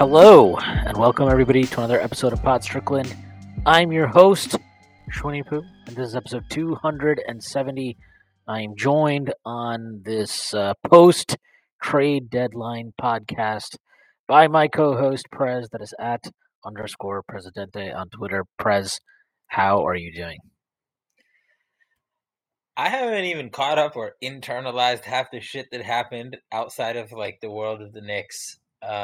Hello, and welcome everybody to another episode of Pod Strickland. I'm your host, Shwinny Poo, and this is episode 270. I am joined on this post-trade deadline podcast by my co-host, Prez, that is at _Presidente on Twitter. Prez, how are you doing? I haven't even caught up or internalized half the shit that happened outside of the world of the Knicks.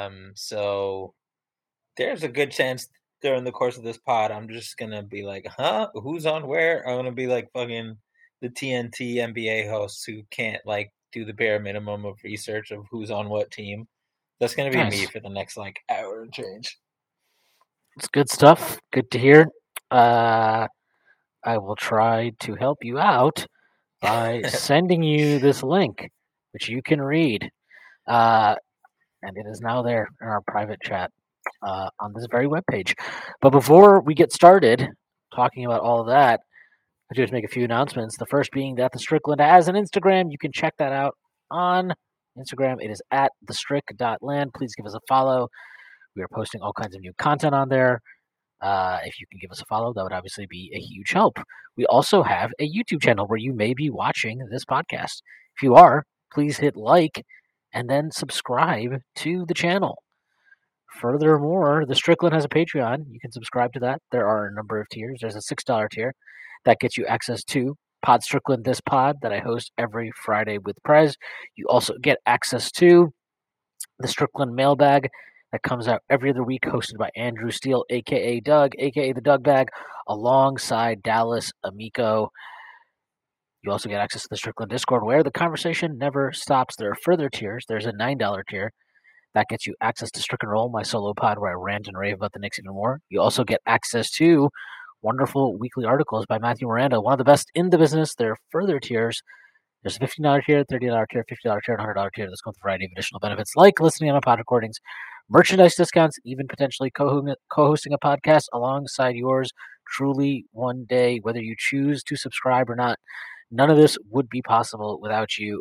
So there's a good chance during the course of this pod, I'm just gonna be like, huh? Who's on where? I'm gonna be like fucking the TNT NBA hosts who can't do the bare minimum of research of who's on what team. That's gonna be me for the next hour and change. It's good stuff. Good to hear. I will try to help you out by sending you this link, which you can read. And it is now there in our private chat on this very webpage. But before we get started talking about all of that, I just make a few announcements. The first being that the Strickland has an Instagram. You can check that out on Instagram. It is at thestrick.land. Please give us a follow. We are posting all kinds of new content on there. If you can give us a follow, that would obviously be a huge help. We also have a YouTube channel where you may be watching this podcast. If you are, please hit like and then subscribe to the channel. Furthermore, the Strickland has a Patreon. You can subscribe to that. There are a number of tiers. There's a $6 tier that gets you access to Pod Strickland This Pod that I host every Friday with Prez. You also get access to the Strickland Mailbag that comes out every other week, hosted by Andrew Steele, a.k.a. Doug, a.k.a. the Doug Bag, alongside Dallas Amico. You also get access to the Strickland Discord, where the conversation never stops. There are further tiers. There's a $9 tier that gets you access to Strick and Roll, my solo pod, where I rant and rave about the Knicks even more. You also get access to wonderful weekly articles by Matthew Miranda, one of the best in the business. There are further tiers. There's a $15 tier, $30 tier, $50 tier, and $100 tier. That's got a variety of additional benefits, like listening on pod recordings, merchandise discounts, even potentially co-hosting a podcast alongside yours truly one day, whether you choose to subscribe or not. None of this would be possible without you.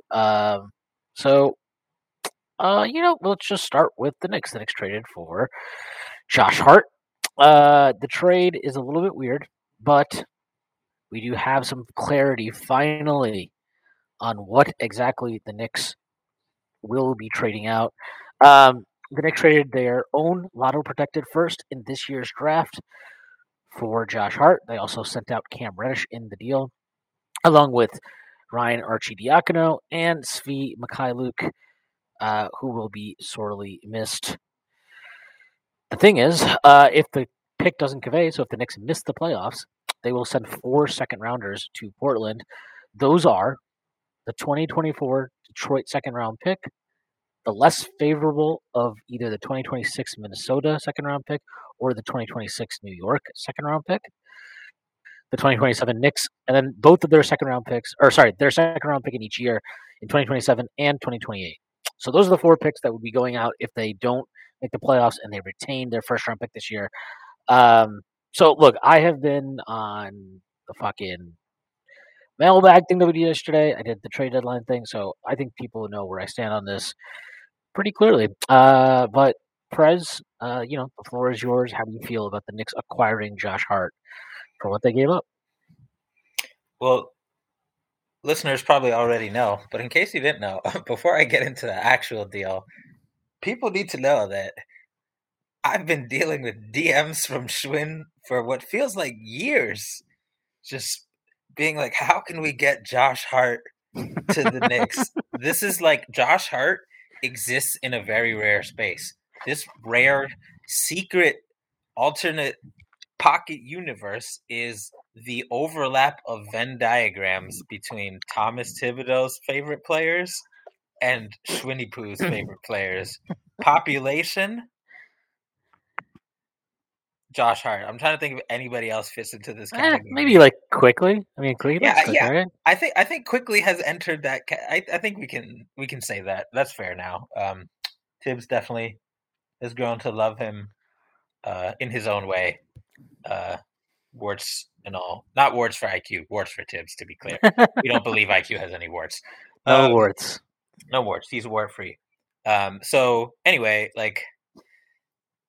Let's just start with the Knicks. The Knicks traded for Josh Hart. The trade is a little bit weird, but we do have some clarity finally on what exactly the Knicks will be trading out. The Knicks traded their own lotto-protected first in this year's draft for Josh Hart. They also sent out Cam Reddish in the deal, along with Ryan Arcidiacono and Svi Mikhailuk, who will be sorely missed. The thing is, if the pick doesn't convey, so if the Knicks miss the playoffs, they will send 4 second-rounders to Portland. Those are the 2024 Detroit second-round pick, the less favorable of either the 2026 Minnesota second-round pick or the 2026 New York second-round pick, the 2027 Knicks, and then both of their second-round picks, their second-round pick in each year in 2027 and 2028. So those are the 4 picks that would be going out if they don't make the playoffs and they retain their first-round pick this year. So, look, I have been on the fucking mailbag thing that we did yesterday. I did the trade deadline thing, so I think people know where I stand on this pretty clearly. But Prez, the floor is yours. How do you feel about the Knicks acquiring Josh Hart for what they gave up? Well, listeners probably already know, but in case you didn't know, before I get into the actual deal, people need to know that I've been dealing with DMs from Schwinn for what feels like years. Just being like, how can we get Josh Hart to the Knicks? This is Josh Hart exists in a very rare space. This rare, secret, alternate pocket universe is the overlap of Venn diagrams between Thomas Thibodeau's favorite players and Schwinny Poo's favorite players. Population, Josh Hart. I'm trying to think if anybody else fits into this category. Maybe Quickly. I mean, Quickly. Yeah. Right? I think Quickly has entered that. I think we can say that. That's fair now. Tibbs definitely has grown to love him in his own way. Warts and all. Not warts for IQ. Warts for Tibbs, to be clear. We don't believe IQ has any warts. No warts. No warts. He's wart free. So anyway,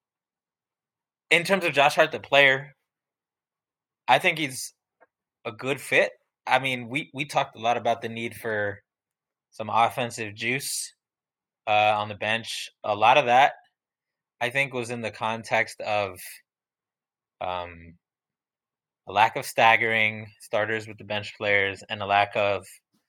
in terms of Josh Hart, the player, I think he's a good fit. I mean, we talked a lot about the need for some offensive juice on the bench. A lot of that, I think, was in the context of a lack of staggering starters with the bench players and a lack of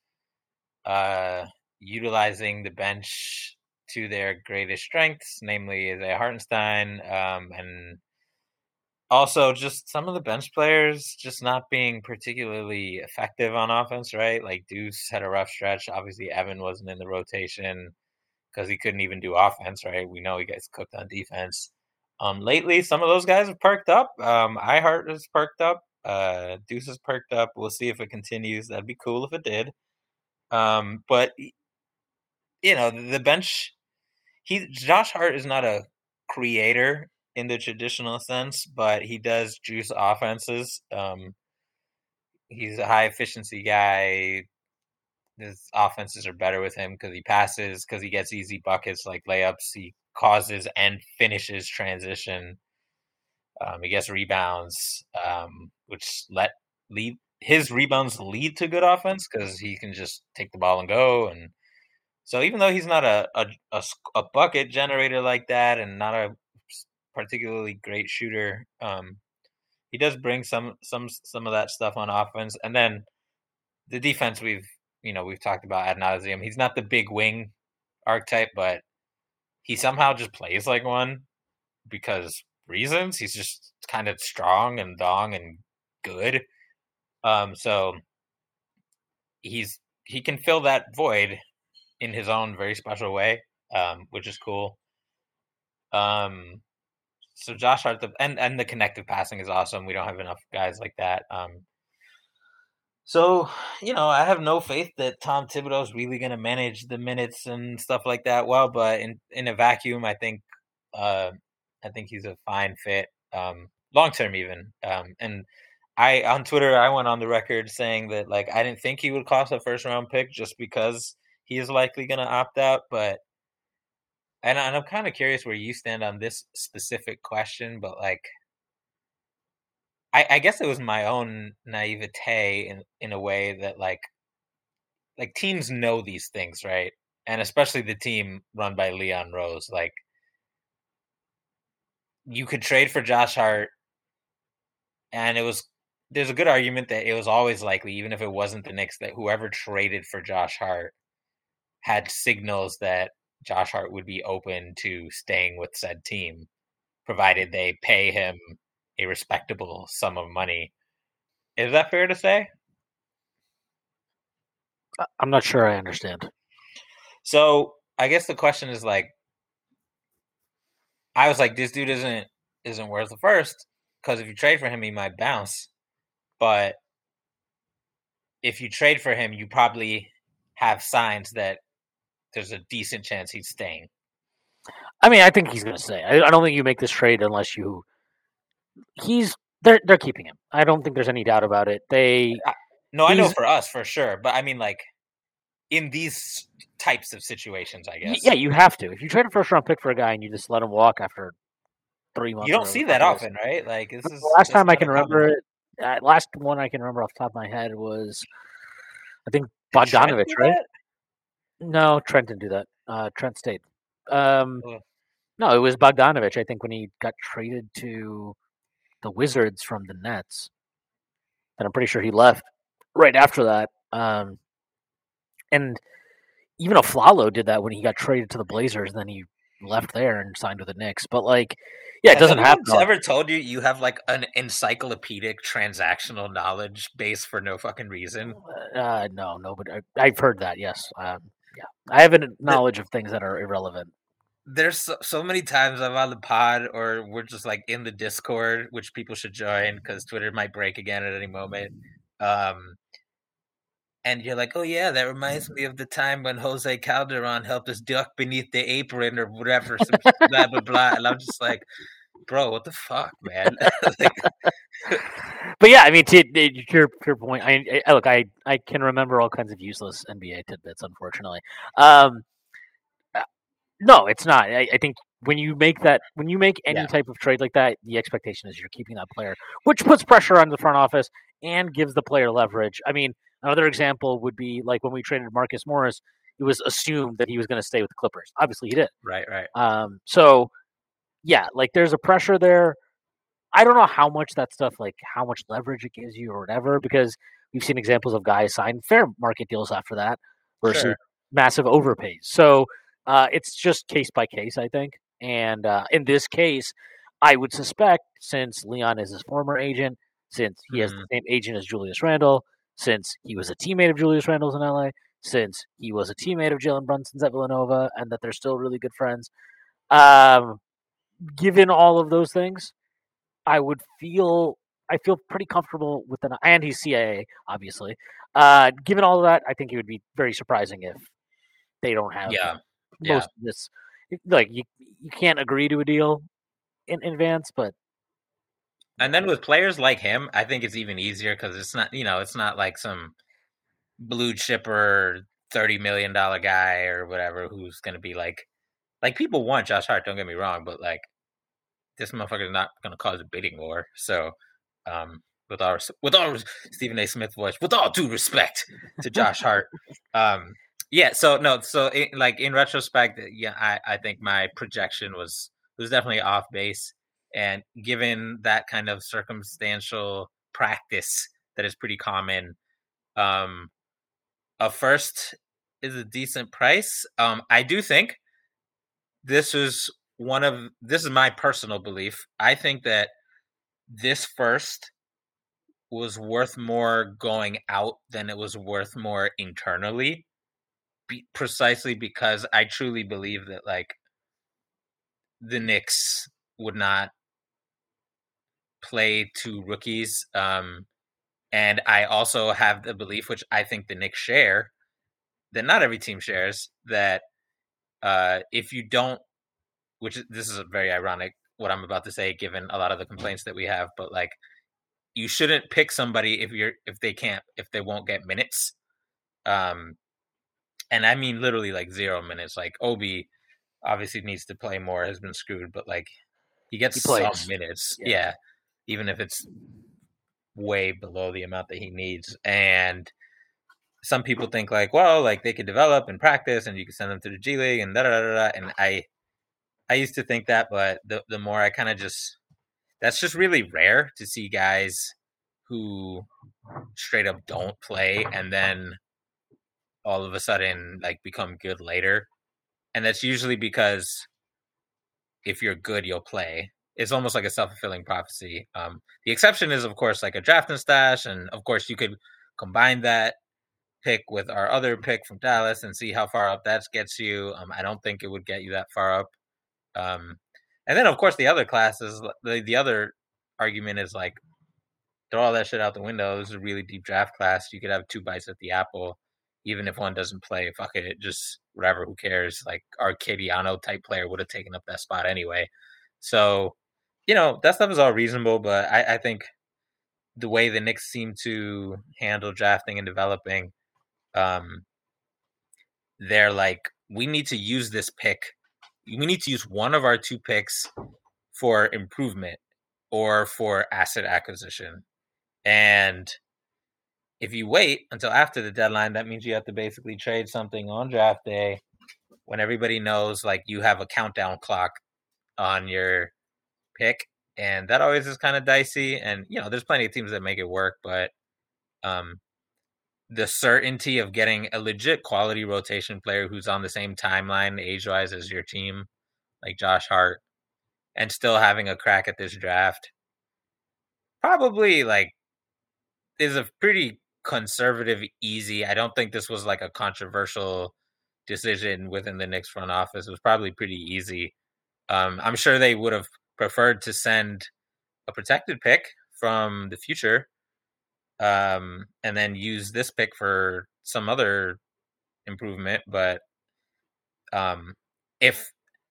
utilizing the bench to their greatest strengths, namely Isaiah Hartenstein, and also just some of the bench players just not being particularly effective on offense, right? Like Deuce had a rough stretch. Obviously, Evan wasn't in the rotation because he couldn't even do offense, right? We know he gets cooked on defense. Lately, some of those guys have perked up. iHeart has perked up. Deuce has perked up. We'll see if it continues. That'd be cool if it did. But the bench. Josh Hart is not a creator in the traditional sense, but he does juice offenses. He's a high efficiency guy. His offenses are better with him because he passes, because he gets easy buckets like layups. He causes and finishes transition. He gets rebounds, which his rebounds lead to good offense because he can just take the ball and go. And so even though he's not a bucket generator like that and not a particularly great shooter, he does bring some of that stuff on offense. And then the defense we've talked about ad nauseum. He's not the big wing archetype, but he somehow just plays like one because reasons. He's just kind of strong and long and good. So he can fill that void in his own very special way, which is cool. So Josh Hart, and the connective passing is awesome. We don't have enough guys like that. So, I have no faith that Tom Thibodeau is really going to manage the minutes and stuff like that well, but in a vacuum, I think he's a fine fit, long term even. And on Twitter, I went on the record saying that I didn't think he would cost a first round pick just because he is likely going to opt out, and I'm kind of curious where you stand on this specific question, but I guess it was my own naivete in a way that like teams know these things, right? And especially the team run by Leon Rose. You could trade for Josh Hart, and there's a good argument that it was always likely, even if it wasn't the Knicks, that whoever traded for Josh Hart had signals that Josh Hart would be open to staying with said team, provided they pay him a respectable sum of money. Is that fair to say? I'm not sure I understand. So I guess the question is I was like, this dude isn't worth the first, because if you trade for him, he might bounce. But if you trade for him, you probably have signs that there's a decent chance he's staying. I mean, I think he's going to stay. I don't think you make this trade unless they're keeping him. I don't think there's any doubt about it. I know for us for sure, but I mean, in these types of situations, I guess. Yeah, you have to. If you trade a first round pick for a guy and you just let him walk after 3 months, you don't see that often, right? This is the last time I can remember it. Last one I can remember off the top of my head was, I think, Bogdanovich, right? No, Trent didn't do that. Trent stayed. No, it was Bogdanovich, I think, when he got traded to the Wizards from the Nets. And I'm pretty sure he left right after that. And even Aflalo did that when he got traded to the Blazers, and then he left there and signed with the Knicks. But it doesn't happen. Has ever told you have an encyclopedic transactional knowledge base for no fucking reason? No, but I've heard that. Yes, yeah, I have a knowledge of things that are irrelevant. There's so many times I'm on the pod, or we're just in the Discord, which people should join because Twitter might break again at any moment. And you're like, oh yeah, that reminds me of the time when Jose Calderon helped us duck beneath the apron or whatever, some blah blah blah. And I'm just like, bro, what the fuck, man? But yeah, I mean, to your point, I can remember all kinds of useless NBA tidbits, unfortunately. No, it's not. I think when you make any Yeah. type of trade like that, the expectation is you're keeping that player, which puts pressure on the front office and gives the player leverage. I mean, another example would be like when we traded Marcus Morris, it was assumed that he was going to stay with the Clippers. Obviously, he did. Right. So yeah, like there's a pressure there. I don't know how much that stuff, like how much leverage it gives you or whatever, because we've seen examples of guys sign fair market deals after that versus Sure. massive overpays. So it's just case by case, I think. And in this case, I would suspect, since Leon is his former agent, since he has the same agent as Julius Randle, since he was a teammate of Julius Randle's in LA, since he was a teammate of Jalen Brunson's at Villanova, and that they're still really good friends. Um, Given all of those things, I feel pretty comfortable with the, and he's CAA obviously. Given all of that, I think it would be very surprising if they don't have Yeah. most of this. Like you can't agree to a deal in advance, but And then with players like him, I think it's even easier because it's not, it's not like some blue chipper $30 million guy or whatever who's going to be like people want Josh Hart. Don't get me wrong, but like this motherfucker is not going to cause a bidding war. So, with our Stephen A. Smith voice, with all due respect to Josh Hart, yeah. So no, so in retrospect, yeah, I think my projection was definitely off base, and given that kind of circumstantial practice that is pretty common, a first is a decent price. I do think this is my personal belief. I think that this first was worth more going out than it was worth more internally, precisely because I truly believe that like the Knicks would not play two rookies. And I also have the belief, which I think the Knicks share, that not every team shares, that if you don't, this is very ironic what I'm about to say, given a lot of the complaints that we have, but like you shouldn't pick somebody if they won't get minutes. And I mean literally like 0 minutes. Like Obi obviously needs to play more, has been screwed, but like he gets some minutes. Yeah. Even if it's way below the amount that he needs. And some people think like, well, like they could develop and practice and you can send them to the G League and da da da da. And I used to think that, but the more I kind of that's just really rare to see guys who straight up don't play and then all of a sudden like become good later. And that's usually because if you're good, you'll play. It's almost like a self-fulfilling prophecy. The exception is, of course, like a draft and stash, and of course, you could combine that pick with our other pick from Dallas and see how far up that gets you. I don't think it would get you that far up. And then, of course, the other classes, the other argument is like throw all that shit out the window. This is a really deep draft class. You could have 2 bites at the apple, even if one doesn't play. Fuck it, just whatever. Who cares? Like our Cadiano type player would have taken up that spot anyway. So, that stuff is all reasonable, but I think the way the Knicks seem to handle drafting and developing, they're like, we need to use this pick. We need to use one of our 2 picks for improvement or for asset acquisition. And if you wait until after the deadline, that means you have to basically trade something on draft day when everybody knows like you have a countdown clock on your pick. And that always is kind of dicey. And, there's plenty of teams that make it work, but the certainty of getting a legit quality rotation player who's on the same timeline age-wise as your team, like Josh Hart, and still having a crack at this draft, probably like is a pretty conservative, easy. I don't think this was like a controversial decision within the Knicks front office. It was probably pretty easy. I'm sure they would have preferred to send a protected pick from the future, and then use this pick for some other improvement. But if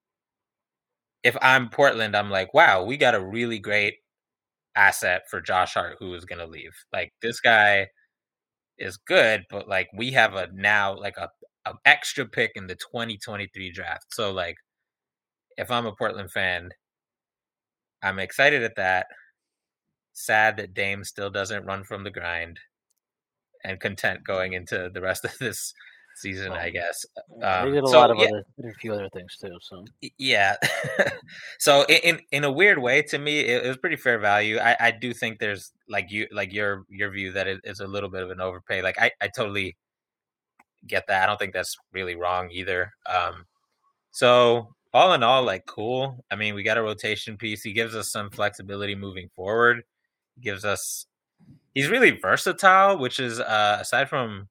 I'm Portland, I'm like, wow, we got a really great asset for Josh Hart who is going to leave. Like this guy is good, but like we have a extra pick in the 2023 draft. So like if I'm a Portland fan, I'm excited at that. Sad that Dame still doesn't run from the grind, and content going into the rest of this season, I guess. They did So yeah, a few other things too. So yeah. So in a weird way, to me, it was pretty fair value. I do think there's like your view that it is a little bit of an overpay. Like I totally get that. I don't think that's really wrong either. So all in all, like cool. I mean, we got a rotation piece. He gives us some flexibility moving forward. Gives us he's really versatile, which is aside from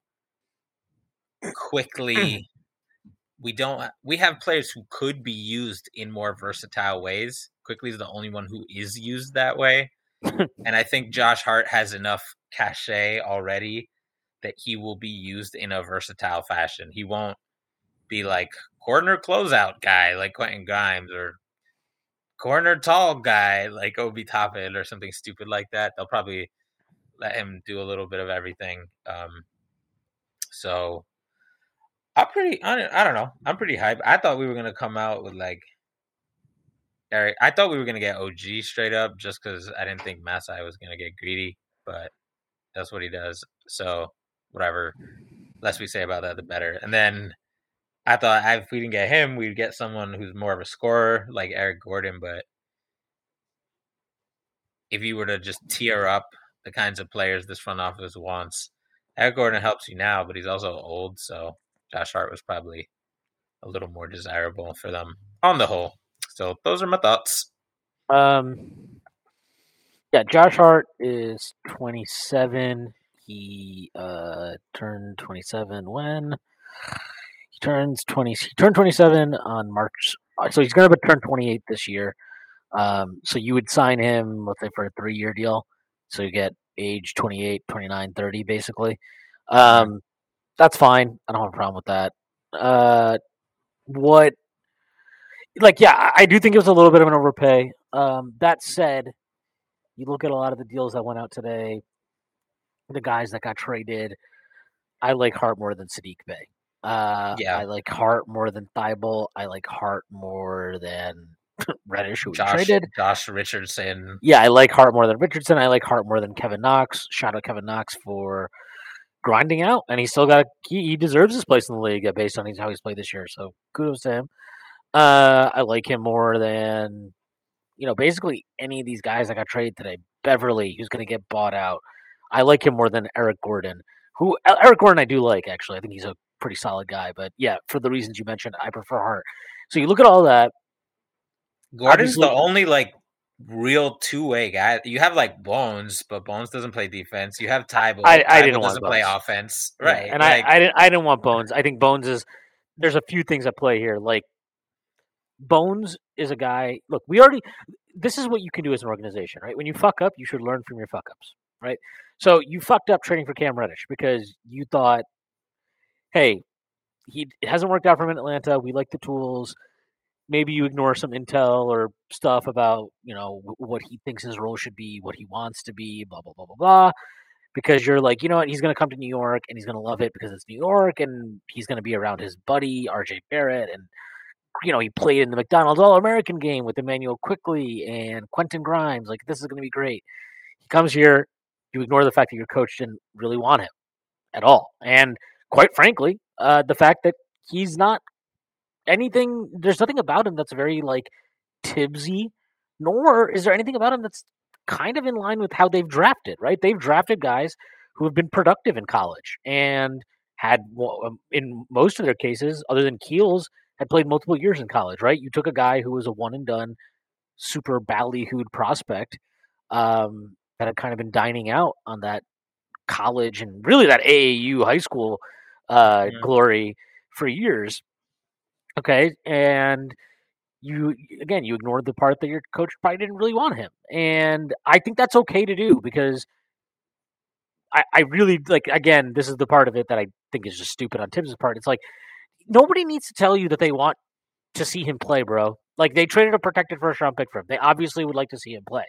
quickly we have players who could be used in more versatile ways. Quickly is the only one who is used that way. And I think Josh Hart has enough cachet already that he will be used in a versatile fashion. He won't be like corner closeout guy like Quentin Grimes or corner tall guy like Obi Toppin or something stupid like that. They'll probably let him do a little bit of everything. So I don't know. I'm pretty hyped. I thought we were gonna come out with like Eric. I thought we were gonna get OG straight up just because I didn't think Masai was gonna get greedy, but that's what he does. So whatever. Less we say about that, the better. And then I thought if we didn't get him, we'd get someone who's more of a scorer like Eric Gordon. But if you were to just tier up the kinds of players this front office wants, Eric Gordon helps you now, but he's also old, so Josh Hart was probably a little more desirable for them on the whole. So those are my thoughts. Yeah, Josh Hart is 27. He turned 27 when he turns 20. He turned 27 on March, so he's going to turn 28 this year. So you would sign him, let's say, for a 3-year deal. So you get age 28, 29, 30, basically. That's fine. I don't have a problem with that. I do think it was a little bit of an overpay. That said, you look at a lot of the deals that went out today, the guys that got traded. I like Hart more than Sadiq Bey. I like Hart more than Thibault. I like Hart more than Reddish, who traded. Josh Richardson. Yeah, I like Hart more than Richardson. I like Hart more than Kevin Knox. Shout out Kevin Knox for grinding out, and he still got he deserves his place in the league based on how he's played this year. So kudos to him. I like him more than basically any of these guys that got traded today. Beverly, who's going to get bought out. I like him more than Eric Gordon. Eric Gordon I do like, actually. I think he's a pretty solid guy. But yeah, for the reasons you mentioned, I prefer Hart. So you look at all that. Gordon's the only like real two-way guy. You have like Bones, but Bones doesn't play defense. You have Thibault. I didn't doesn't want play offense, right? Yeah, and I didn't want Bones. I think Bones is. There's a few things at play here. Like Bones is a guy. Look, this is what you can do as an organization, right? When you fuck up, you should learn from your fuck ups, right? So you fucked up trading for Cam Reddish because you thought, hey, it hasn't worked out for him in Atlanta. We like the tools. Maybe you ignore some intel or stuff about, what he thinks his role should be, what he wants to be, blah, blah, blah, blah, blah. Because you're like, you know what, he's going to come to New York and he's going to love it because it's New York and he's going to be around his buddy, RJ Barrett. And, he played in the McDonald's All-American game with Emmanuel Quickley and Quentin Grimes. Like, this is going to be great. He comes here, you ignore the fact that your coach didn't really want him at all. And quite frankly, the fact that he's not there's nothing about him that's very, like, Tibbsy, nor is there anything about him that's kind of in line with how they've drafted, right? They've drafted guys who have been productive in college and had, in most of their cases, other than Keels, had played multiple years in college, right? You took a guy who was a one-and-done, super ballyhooed prospect that had kind of been dining out on that college and really that AAU high school glory for years. Okay, and you ignored the part that your coach probably didn't really want him, and I think that's okay to do because I really like. Again, this is the part of it that I think is just stupid on Tibbs' part. It's like nobody needs to tell you that they want to see him play, bro. Like they traded a protected first round pick for him. They obviously would like to see him play.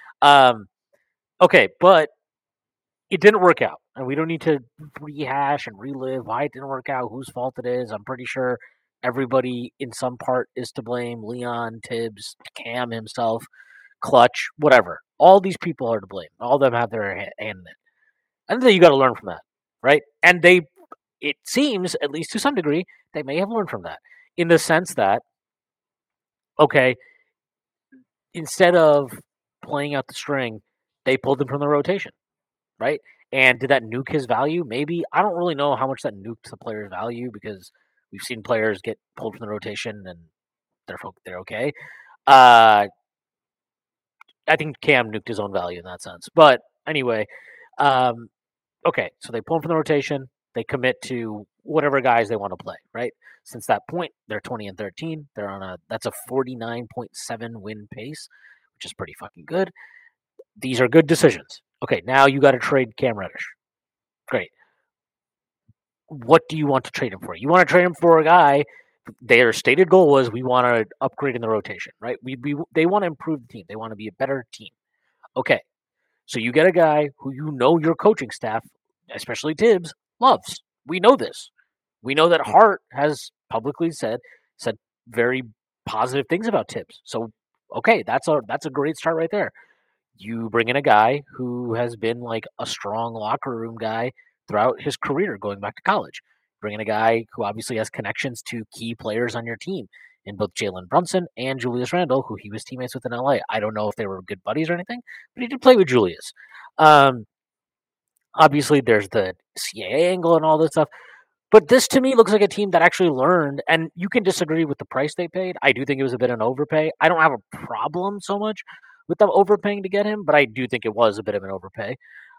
Okay, but it didn't work out, and we don't need to rehash and relive why it didn't work out, whose fault it is. I'm pretty sure everybody in some part is to blame. Leon, Tibbs, Cam himself, Clutch, whatever. All these people are to blame. All of them have their hand in it. And then you got to learn from that, right? And it seems, at least to some degree, they may have learned from that in the sense that, okay, instead of playing out the string, they pulled him from the rotation, right? And did that nuke his value? Maybe. I don't really know how much that nuked the player's value because we've seen players get pulled from the rotation and they're okay. I think Cam nuked his own value in that sense. But anyway, okay, so they pull him from the rotation. They commit to whatever guys they want to play, right? Since that point, they're 20-13. They're on that's a 49.7 win pace, which is pretty fucking good. These are good decisions. Okay, now you got to trade Cam Reddish. Great. What do you want to trade him for? You want to trade him for a guy. Their stated goal was we want to upgrade in the rotation, right? They want to improve the team. They want to be a better team. Okay, so you get a guy who you know your coaching staff, especially Tibbs, loves. We know this. We know that Hart has publicly said very positive things about Tibbs. So okay, that's a great start right there. You bring in a guy who has been like a strong locker room guy throughout his career, going back to college. Bring in a guy who obviously has connections to key players on your team in both Jalen Brunson and Julius Randle, who he was teammates with in LA. I don't know if they were good buddies or anything, but he did play with Julius. Obviously, there's the CAA angle and all this stuff. But this to me looks like a team that actually learned, and you can disagree with the price they paid. I do think it was a bit of an overpay. I don't have a problem so much with them overpaying to get him, but I do think it was a bit of an overpay.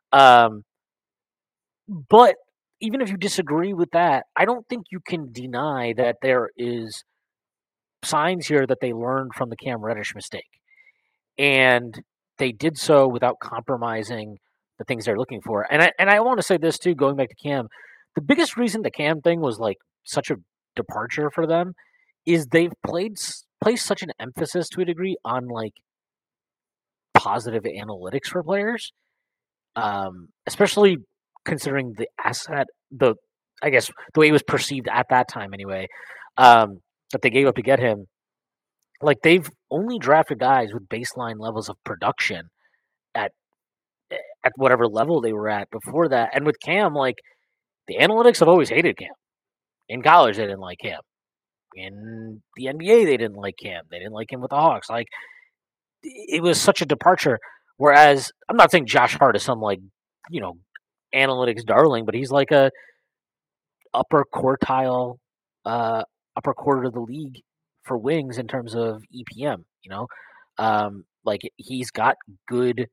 But even if you disagree with that, I don't think you can deny that there is signs here that they learned from the Cam Reddish mistake. And they did so without compromising the things they're looking for. And I want to say this too, going back to Cam, the biggest reason the Cam thing was like such a departure for them is they've placed such an emphasis to a degree on like positive analytics for players, especially considering the asset, I guess the way it was perceived at that time anyway, that they gave up to get him. Like they've only drafted guys with baseline levels of production at whatever level they were at before that. And with Cam, like the analytics have always hated Cam. In college, they didn't like Cam. In the NBA, they didn't like Cam. They didn't like him with the Hawks. Like it was such a departure. Whereas I'm not saying Josh Hart is some like analytics darling, but he's like a upper quartile, upper quarter of the league for wings in terms of EPM. Like he's got good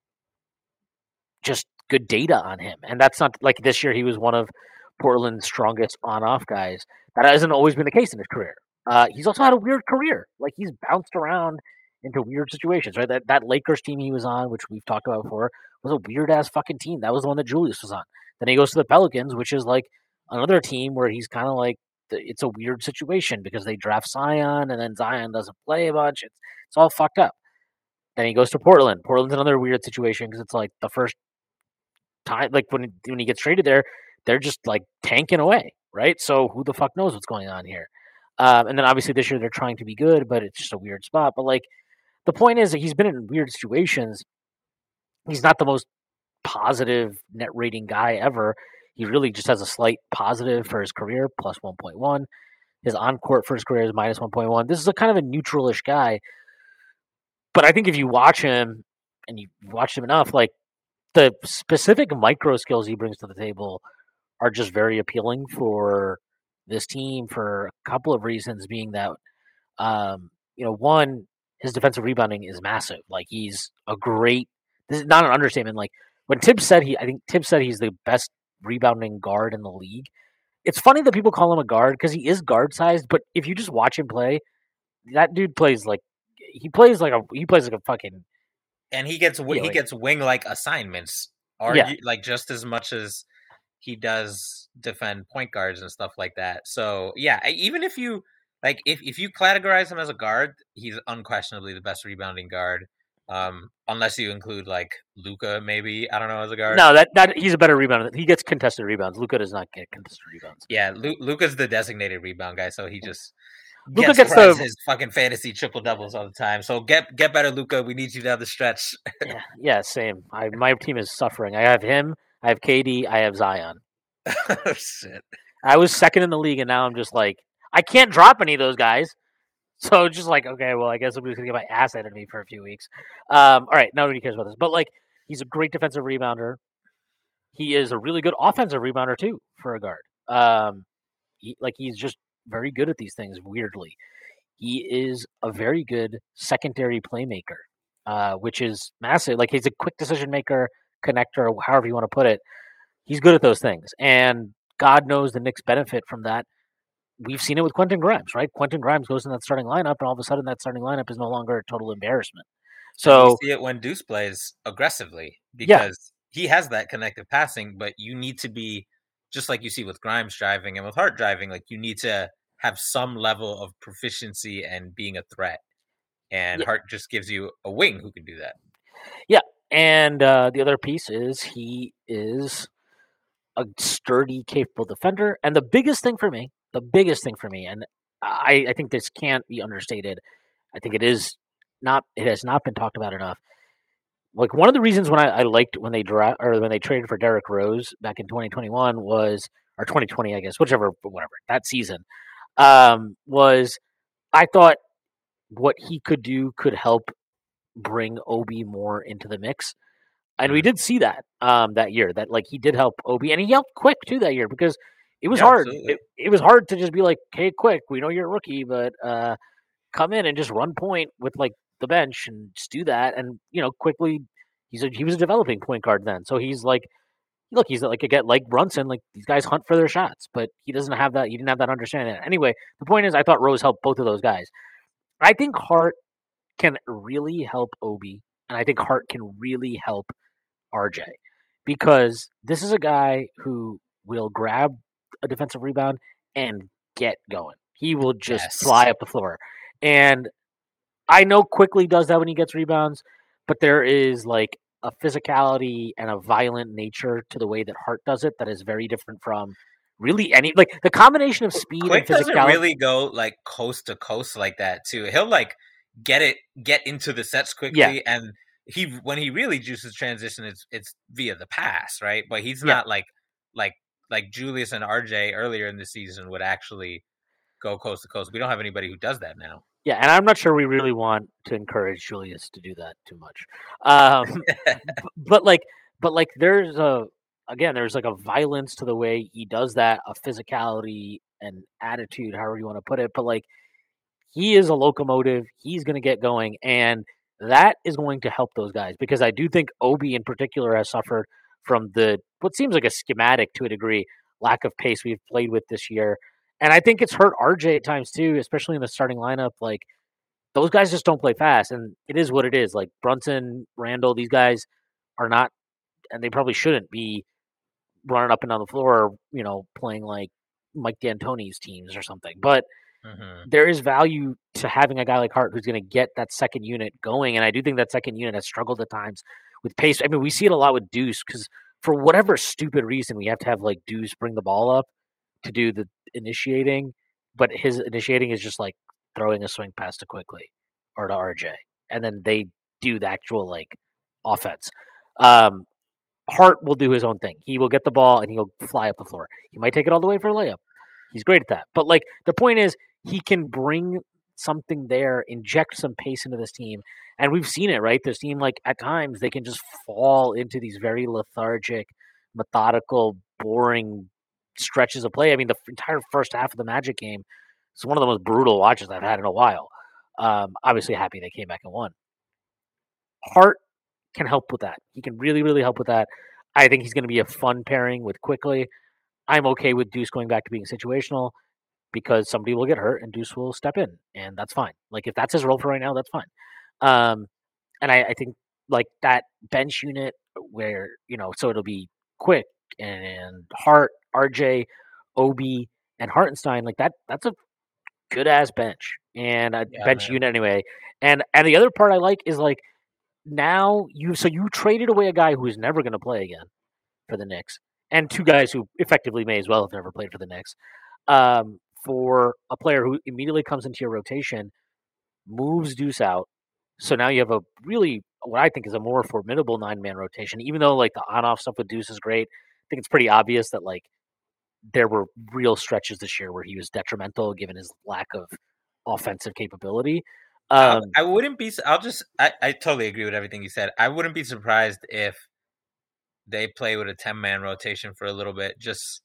data on him, and that's not like this year. He was one of Portland's strongest on-off guys. That hasn't always been the case in his career. He's also had a weird career. Like he's bounced around into weird situations, right? That Lakers team he was on, which we've talked about before, was a weird ass fucking team. That was the one that Julius was on. Then he goes to the Pelicans, which is like another team where he's kind of like it's a weird situation because they draft Zion and then Zion doesn't play a bunch. It's all fucked up. Then he goes to Portland. Portland's another weird situation because it's like the first time, like when he gets traded there, they're just like tanking away, right? So who the fuck knows what's going on here? And then obviously this year they're trying to be good, but it's just a weird spot. But like the point is that he's been in weird situations. He's not the most positive net rating guy ever. He really just has a slight positive for his career, plus 1.1. His on-court for his career is minus 1.1. This is a kind of a neutral-ish guy. But I think if you watch him, and you watched him enough, like the specific micro skills he brings to the table are just very appealing for this team for a couple of reasons, being that, one, his defensive rebounding is massive. Like he's a great, this is not an understatement. Like when Tibbs said I think Tibbs said he's the best rebounding guard in the league. It's funny that people call him a guard because he is guard sized, but if you just watch him play, that dude plays like a fucking, and he gets wing like assignments, like just as much as he does defend point guards and stuff like that. So yeah, even if you if you categorize him as a guard, he's unquestionably the best rebounding guard Unless you include like Luca, maybe I don't know as a guard. No, that he's a better rebounder. He gets contested rebounds. Luka does not get contested rebounds. Yeah, Luca's the designated rebound guy, so he just Luka gets gets his fucking fantasy triple doubles all the time. So get better, Luca. We need you down the stretch. yeah, same. My team is suffering. I have him. I have KD. I have Zion. Oh, shit. I was second in the league, and now I'm just like, I can't drop any of those guys. So just like, okay, well, I guess I'm just gonna get my ass handed to me for a few weeks. All right, nobody cares about this, but like, he's a great defensive rebounder. He is a really good offensive rebounder too for a guard. He's just very good at these things. Weirdly, he is a very good secondary playmaker, which is massive. Like, he's a quick decision maker, connector, however you want to put it. He's good at those things, and God knows the Knicks benefit from that. We've seen it with Quentin Grimes, right? Quentin Grimes goes in that starting lineup, and all of a sudden, that starting lineup is no longer a total embarrassment. So we see it when Deuce plays aggressively because he has that connective passing, but you need to be just like you see with Grimes driving and with Hart driving. Like, you need to have some level of proficiency and being a threat. And Hart just gives you a wing who can do that. Yeah, and the other piece is he is a sturdy, capable defender. And the biggest thing for me, and I think this can't be understated. I think it has not been talked about enough. Like, one of the reasons when I liked when they traded for Derrick Rose back in 2021 was, or 2020, I guess, whatever, that season, was I thought what he could do could help bring Obi more into the mix. And we did see that that year, that like he did help Obi, and he helped Quick too that year, because it was hard. It was hard to just be like, hey, Quick, we know you're a rookie, but come in and just run point with like the bench and just do that. And quickly, he was a developing point guard then, so he's like, look, he's like, again, like Brunson, like these guys hunt for their shots, but he doesn't have that. He didn't have that understanding. Anyway, the point is, I thought Rose helped both of those guys. I think Hart can really help Obi, and I think Hart can really help RJ, because this is a guy who will grab a defensive rebound and get going. He will just fly up the floor. And I know Quickly does that when he gets rebounds, but there is like a physicality and a violent nature to the way that Hart does it that is very different from really any, like, the combination of speed Quick and physicality. Doesn't really go like coast to coast like that too. He'll like get into the sets quickly, and when he really juices transition, it's via the pass, right? But he's not like Julius and RJ earlier in the season would actually go coast to coast. We don't have anybody who does that now. Yeah, and I'm not sure we really want to encourage Julius to do that too much. But there's like a violence to the way he does that, a physicality and attitude, however you want to put it. But like, he is a locomotive. He's going to get going, and that is going to help those guys, because I do think Obi in particular has suffered from what seems like a schematic to a degree lack of pace we've played with this year. And I think it's hurt RJ at times too, especially in the starting lineup. Like, those guys just don't play fast, and it is what it is. Like, Brunson, Randall, these guys are not, and they probably shouldn't be running up and down the floor, playing like Mike D'Antoni's teams or something. But there is value to having a guy like Hart who's going to get that second unit going. And I do think that second unit has struggled at times with pace. I mean, we see it a lot with Deuce, because for whatever stupid reason, we have to have like Deuce bring the ball up to do the initiating, but his initiating is just like throwing a swing pass to Quickly or to RJ, and then they do the actual like offense. Hart will do his own thing. He will get the ball and he'll fly up the floor. He might take it all the way for a layup. He's great at that. But like, the point is, he can bring something there, inject some pace into this team. And we've seen it, right? This team, like, at times they can just fall into these very lethargic, methodical, boring stretches of play. I mean, the entire first half of the Magic game is one of the most brutal watches I've had in a while. Obviously happy they came back and won. Hart can help with that. He can really, really help with that. I think he's going to be a fun pairing with Quickly. I'm okay with Deuce going back to being situational, because somebody will get hurt and Deuce will step in, and that's fine. Like, if that's his role for right now, that's fine. And I think like that bench unit where, so it'll be Quick and Hart, RJ, Obi, and Hartenstein, like that's a good ass bench and a bench unit anyway. And the other part I like is like now you traded away a guy who is never going to play again for the Knicks, and two guys who effectively may as well have never played for the Knicks, for a player who immediately comes into your rotation, moves Deuce out. So now you have a really what I think is a more formidable 9-man rotation. Even though like the on-off stuff with Deuce is great, I think it's pretty obvious that like there were real stretches this year where he was detrimental given his lack of offensive capability. I wouldn't be. I totally agree with everything you said. I wouldn't be surprised if they play with a 10-man rotation for a little bit, just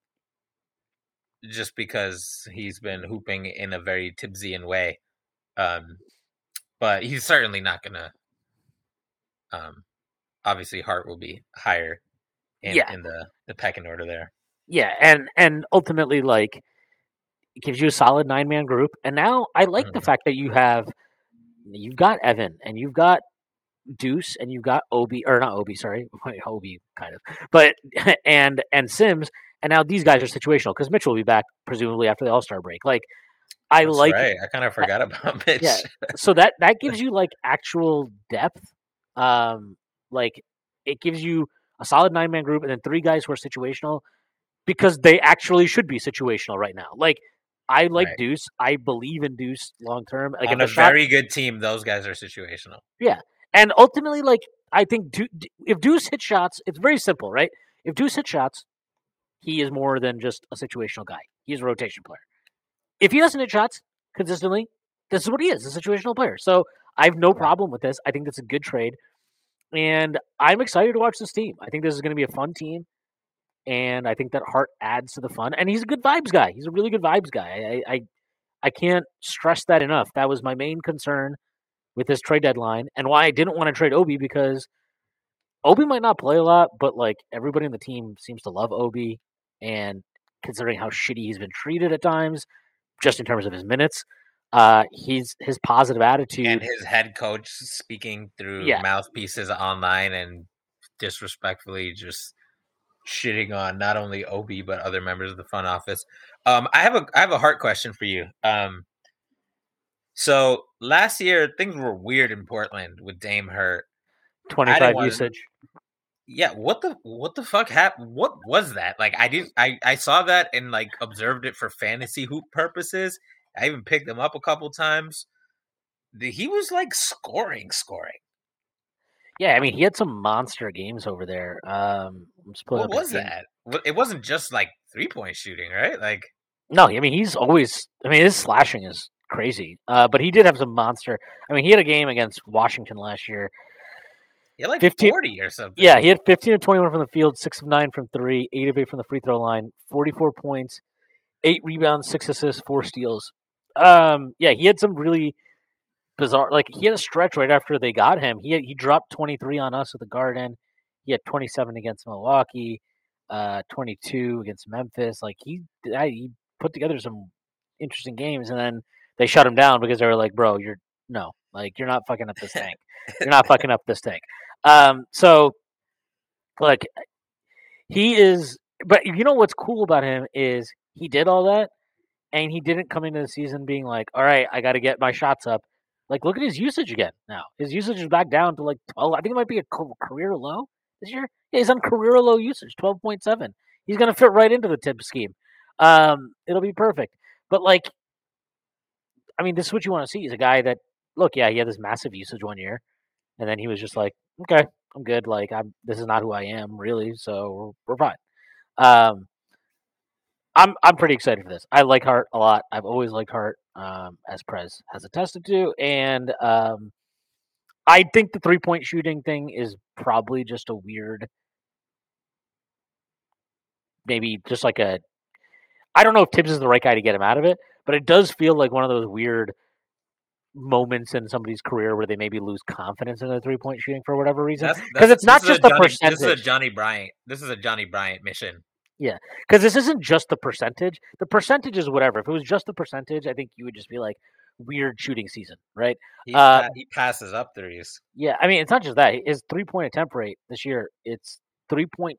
because he's been hooping in a very Tibbsian way. But he's certainly not gonna. Obviously, Hart will be higher in the pecking order there. Yeah, and ultimately, like, it gives you a solid 9-man group. And now I like the fact that you've got Evan and you've got Deuce and you've got Obi, or not Obi, sorry, Obi kind of, but and Sims, and now these guys are situational because Mitch will be back presumably after the All-Star break. Like, That's right. I kind of forgot about Mitch. Yeah, so that gives you like actual depth. Like it gives you a solid 9-man group and then 3 guys who are situational because they actually should be situational right now. Like I like Deuce. I believe in Deuce long term. Like on a very good team, those guys are situational. Yeah, and ultimately, like I think if Deuce hits shots, it's very simple, right? If Deuce hits shots, he is more than just a situational guy. He's a rotation player. If he doesn't hit shots consistently, this is what he is, a situational player. So I have no problem with this. I think that's a good trade. And I'm excited to watch this team. I think this is going to be a fun team. And I think that Hart adds to the fun. And he's a good vibes guy. He's a really good vibes guy. I can't stress that enough. That was my main concern with this trade deadline and why I didn't want to trade Obi, because Obi might not play a lot, but like everybody on the team seems to love Obi. And considering how shitty he's been treated at times, just in terms of his minutes, his positive attitude and his head coach speaking through mouthpieces online and disrespectfully just shitting on not only Obi but other members of the front office. I have a Hart question for you. So last year things were weird in Portland with Dame hurt. 25 usage. Yeah, what the fuck happened? What was that? Like I saw that and like observed it for fantasy hoop purposes. I even picked him up a couple times. He was like scoring. Yeah, I mean, he had some monster games over there. What was that? It wasn't just like 3-point shooting, right? Like, no, I mean, he's always. I mean, his slashing is crazy. But he did have some monster. I mean, he had a game against Washington last year. He had like 15, 40 or something. Yeah, he had 15 of 21 from the field, 6 of 9 from 3, 8 of 8 from the free throw line, 44 points, 8 rebounds, 6 assists, 4 steals. Yeah, he had some really bizarre. Like he had a stretch right after they got him. He dropped 23 on us at the Garden. He had 27 against Milwaukee, 22 against Memphis. Like he put together some interesting games, and then they shut him down because they were like, "Bro, you're not fucking up this tank. You're not fucking up this tank." So like he is, but you know what's cool about him is he did all that, and he didn't come into the season being like, "All right, I got to get my shots up." Like, look at his usage again now. His usage is back down to like 12. I think it might be a career low this year. Yeah, he's on career low usage, 12.7. He's going to fit right into the Tibbs scheme. It'll be perfect. But, like, I mean, this is what you want to see. He's a guy that, look, yeah, he had this massive usage one year. And then he was just like, okay, I'm good. Like, this is not who I am, really. So we're fine. I'm pretty excited for this. I like Hart a lot. I've always liked Hart, as Prez has attested to, and I think the 3-point shooting thing is probably just a weird, maybe just like a. I don't know if Tibbs is the right guy to get him out of it, but it does feel like one of those weird moments in somebody's career where they maybe lose confidence in their 3-point shooting for whatever reason. Because it's not just the percentage. This is a Johnny Bryant. This is a Johnny Bryant mission. Yeah, because this isn't just the percentage. The percentage is whatever. If it was just the percentage, I think you would just be like, weird shooting season, right? He passes up threes. Yeah, I mean, it's not just that. His 3-point attempt rate this year, it's 3.2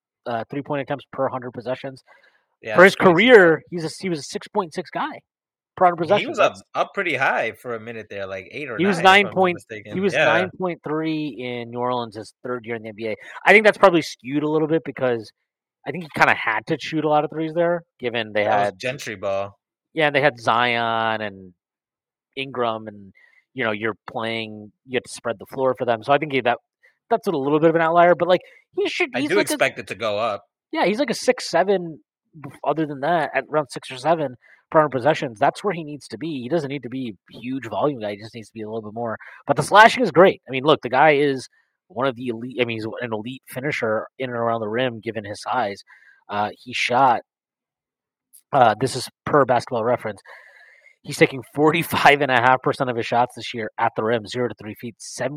3-point attempts per 100 possessions. Yeah, for his career, he was a 6.6 guy per 100 He possessions. was up pretty high for a minute there, like 8 or He was 9, if I'm not he mistaken. was Yeah. 9.3 in New Orleans his third year in the NBA. I think that's probably skewed a little bit because I think he kind of had to shoot a lot of threes there, given they That was had Gentry ball. they had Zion and Ingram, and you're playing, you have to spread the floor for them. So I think that's a little bit of an outlier, but like I he's do like expect it to go up. he's like a 6'7". Other than that, at around 6 or 7 per 100 possessions, that's where he needs to be. He doesn't need to be a huge volume guy. He just needs to be a little bit more. But the slashing is great. I mean, look, the guy is one of the elite. I mean, he's an elite finisher in and around the rim, given his size. He shot. This is per Basketball Reference. He's taking 45.5% of his shots this year at the rim, 0 to 3 feet,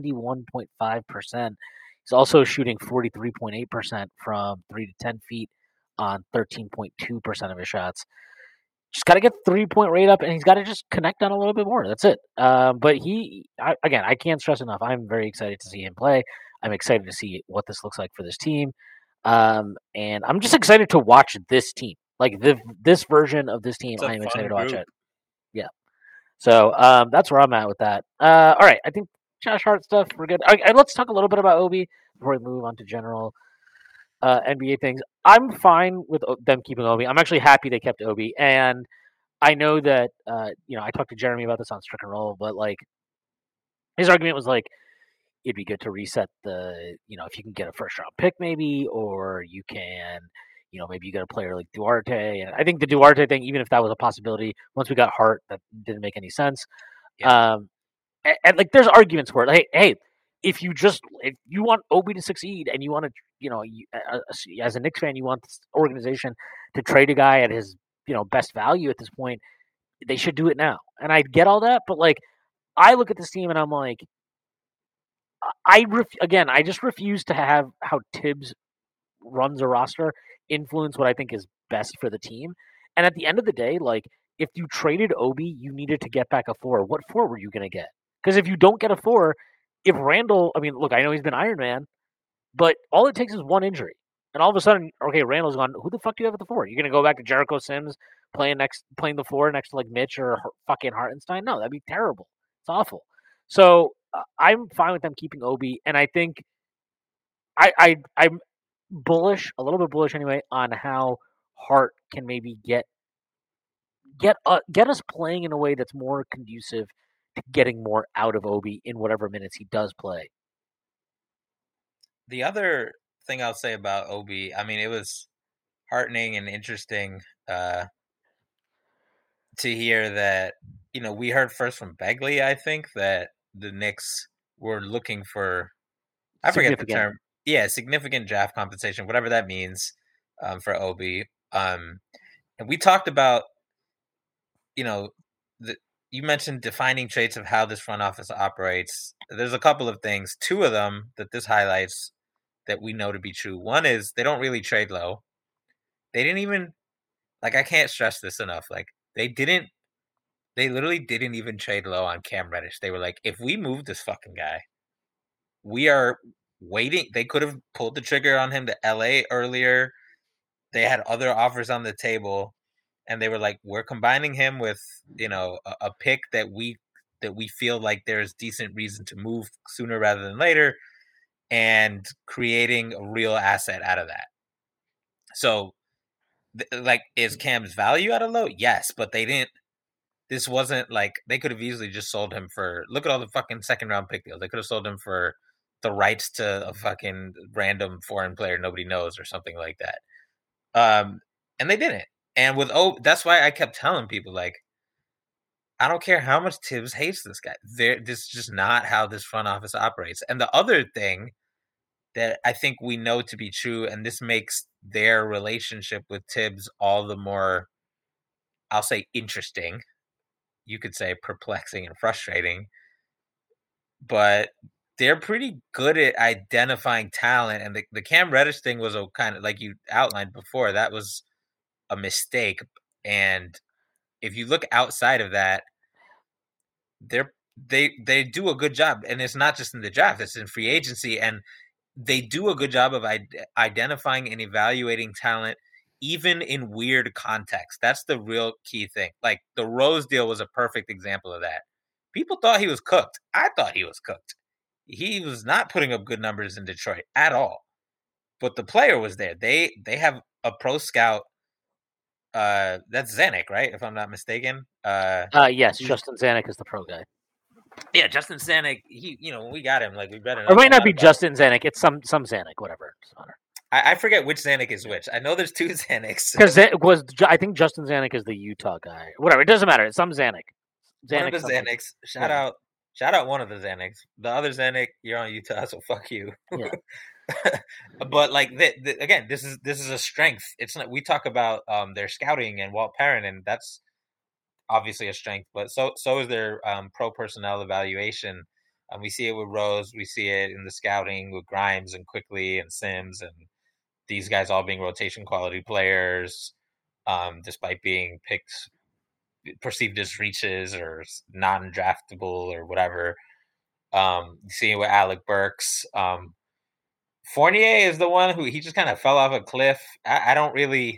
71.5%. He's also shooting 43.8% from 3 to 10 feet on 13.2% of his shots. Just got to get the 3-point rate up, and he's got to just connect on a little bit more. That's it. But I can't stress enough. I'm very excited to see him play. I'm excited to see what this looks like for this team. And I'm just excited to watch this team. Like this version of this team, It's a I am fun excited to watch group. it. Yeah. So that's where I'm at with that. All right, I think Josh Hart stuff we're good. Let's talk a little bit about Obi before we move on to general NBA things. I'm fine with them keeping Obi. I'm actually happy they kept Obi, and I know that I talked to Jeremy about this on Strict and Roll, but like his argument was like it'd be good to reset the if you can get a first round pick maybe, or you can maybe you get a player like Duarte. And I think the Duarte thing, even if that was a possibility, once we got Hart, that didn't make any sense. Yeah. And like there's arguments for it. Hey, if you want Obi to succeed and you want to, as a Knicks fan, you want this organization to trade a guy at his, best value at this point, they should do it now. And I get all that, but like I look at this team and I'm like, I just refuse to have how Tibbs runs a roster influence what I think is best for the team. And at the end of the day, like if you traded Obi, you needed to get back a 4. What 4 were you going to get? Because if you don't get a 4, if Randall, I mean, look, I know he's been Iron Man, but all it takes is one injury. And all of a sudden, okay, Randall's gone. Who the fuck do you have at the 4? You're going to go back to Jericho Sims playing the 4 next to like Mitch or fucking Hartenstein? No, that'd be terrible. It's awful. So I'm fine with them keeping Obi, and I think I'm bullish, a little bit bullish anyway, on how Hart can maybe get us playing in a way that's more conducive to getting more out of Obi in whatever minutes he does play. The other thing I'll say about Obi, I mean, it was heartening and interesting to hear that, we heard first from Begley, I think, that the Knicks were looking for, I forget the term. Yeah, significant draft compensation, whatever that means, for Obi. And we talked about, you mentioned defining traits of how this front office operates. There's a couple of things. 2 of them that this highlights that we know to be true. One is they don't really trade low. They didn't even, like, I can't stress this enough. Like, they literally didn't even trade low on Cam Reddish. They were like, if we move this fucking guy, we are waiting. They could have pulled the trigger on him to LA earlier. They had other offers on the table, and they were like, we're combining him with, a pick that we feel like there's decent reason to move sooner rather than later, and creating a real asset out of that. So, like, is Cam's value at a low? Yes, but they didn't. This wasn't like they could have easily just sold him for. Look at all the fucking second round pick deals. They could have sold him for the rights to a fucking random foreign player nobody knows or something like that. And they didn't. And that's why I kept telling people, like, I don't care how much Tibbs hates this guy. This is just not how this front office operates. And the other thing that I think we know to be true, and this makes their relationship with Tibbs all the more, I'll say, interesting. You could say perplexing and frustrating. But they're pretty good at identifying talent. And the Cam Reddish thing was a kind of, like you outlined before, that was a mistake. And if you look outside of that, they do a good job. And it's not just in the draft, it's in free agency. And they do a good job of identifying and evaluating talent even in weird context. That's the real key thing. Like the Rose deal was a perfect example of that. People thought he was cooked. I thought he was cooked. He was not putting up good numbers in Detroit at all. But the player was there. They have a pro scout. That's Zanuck, right? If I'm not mistaken. Yes, Justin Zanuck is the pro guy. Yeah, Justin Zanuck. He, we got him. Like we better. Or it might not be Justin Zanuck. It's some Zanuck, whatever. I forget which Zanuck is which. I know there's two Zanucks. Because I think Justin Zanuck is the Utah guy. Whatever, it doesn't matter. It's some Zanuck. One of the Zanucks. Shout out one of the Zanucks. The other Zanuck, you're on Utah, so fuck you. Yeah. But like again, this is a strength. It's not. We talk about their scouting and Walt Perrin, and that's obviously a strength. But so is their pro personnel evaluation. We see it with Rose. We see it in the scouting with Grimes and Quickly and Sims and these guys all being rotation quality players, despite being picked, perceived as reaches or non-draftable or whatever. Seeing with Alec Burks. Fournier is the one who he just kind of fell off a cliff. I don't really.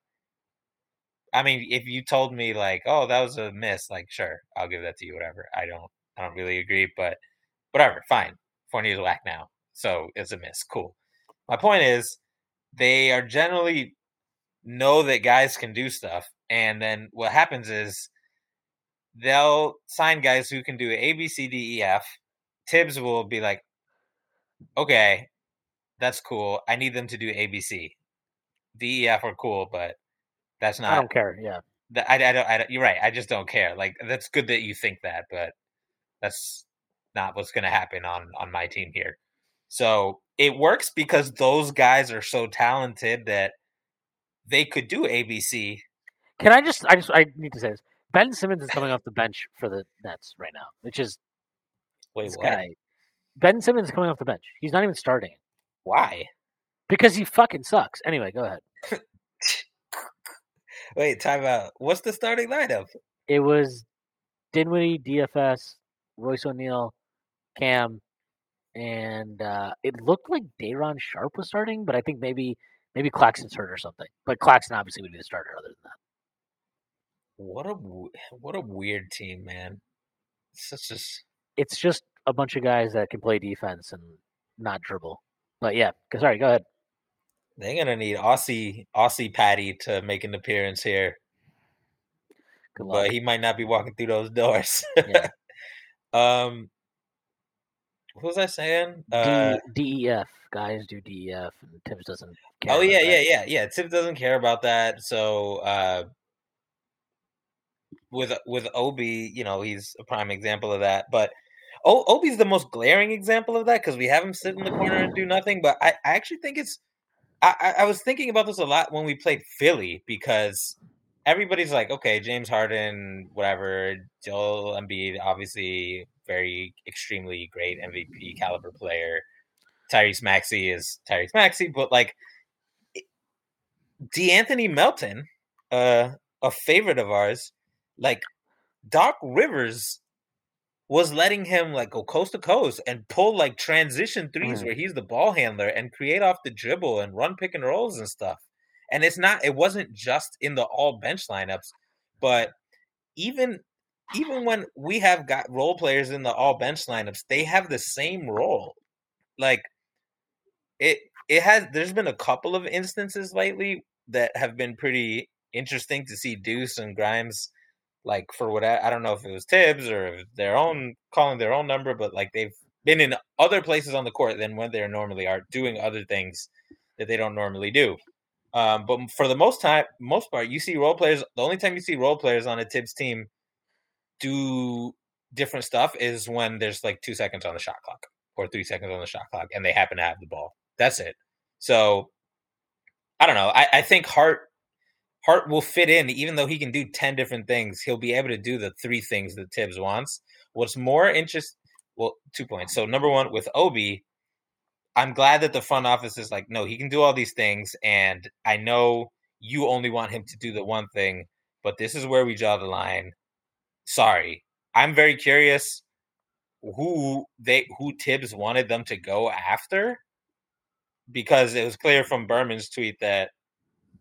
I mean, if you told me like, oh, that was a miss, like, sure, I'll give that to you. Whatever. I don't really agree, but whatever. Fine. Fournier's whack now, so it's a miss. Cool. My point is, they are generally know that guys can do stuff, and then what happens is they'll sign guys who can do A, B, C, D, E, F. Tibbs will be like, okay, that's cool. I need them to do A, B, C. D, E, F are cool, but that's not. I don't care. Yeah, I don't. You're right. I just don't care. Like that's good that you think that, but that's not what's going to happen on my team here. So it works because those guys are so talented that they could do ABC. Can I need to say this. Ben Simmons is coming off the bench for the Nets right now, which is Wait, what? Guy. Ben Simmons is coming off the bench. He's not even starting. Why? Because he fucking sucks. Anyway, go ahead. Wait, time out. What's the starting lineup? It was Dinwiddie, DFS, Royce O'Neal, Cam, and it looked like Day'Ron Sharpe was starting, but I think maybe Claxton's hurt or something. But Claxton obviously would be the starter other than that. What a weird team, man. It's just a bunch of guys that can play defense and not dribble. But yeah, sorry, go ahead. They're gonna need Aussie Patty to make an appearance here. Good luck. But he might not be walking through those doors. Yeah. What was I saying? DEF. Guys do DEF, and Tibbs doesn't care. Oh, yeah. Tibbs doesn't care about that. So with Obi, he's a prime example of that. But Obi's the most glaring example of that because we have him sit in the corner and do nothing. But I actually think it's I was thinking about this a lot when we played Philly because everybody's like, okay, James Harden, whatever, Joel Embiid, obviously very extremely great MVP caliber player. Tyrese Maxey is Tyrese Maxey, but like D'Anthony Melton, a favorite of ours, like Doc Rivers was letting him like go coast to coast and pull like transition threes where he's the ball handler and create off the dribble and run pick and rolls and stuff. And it wasn't just in the all bench lineups, but even when we have got role players in the all bench lineups, they have the same role. Like there's been a couple of instances lately that have been pretty interesting to see Deuce and Grimes, like for what I don't know if it was Tibbs or calling their own number, but like they've been in other places on the court than when they normally are doing other things that they don't normally do. But for the most part, you see role players. The only time you see role players on a Tibbs team do different stuff is when there's like 2 seconds on the shot clock or 3 seconds on the shot clock and they happen to have the ball. That's it. So I don't know. I think Hart will fit in, even though he can do 10 different things. He'll be able to do the 3 things that Tibbs wants. What's more interesting, 2 points. So number one, with Obi, I'm glad that the front office is like, no, he can do all these things. And I know you only want him to do the one thing, but this is where we draw the line. Sorry. I'm very curious who Tibbs wanted them to go after, because it was clear from Berman's tweet that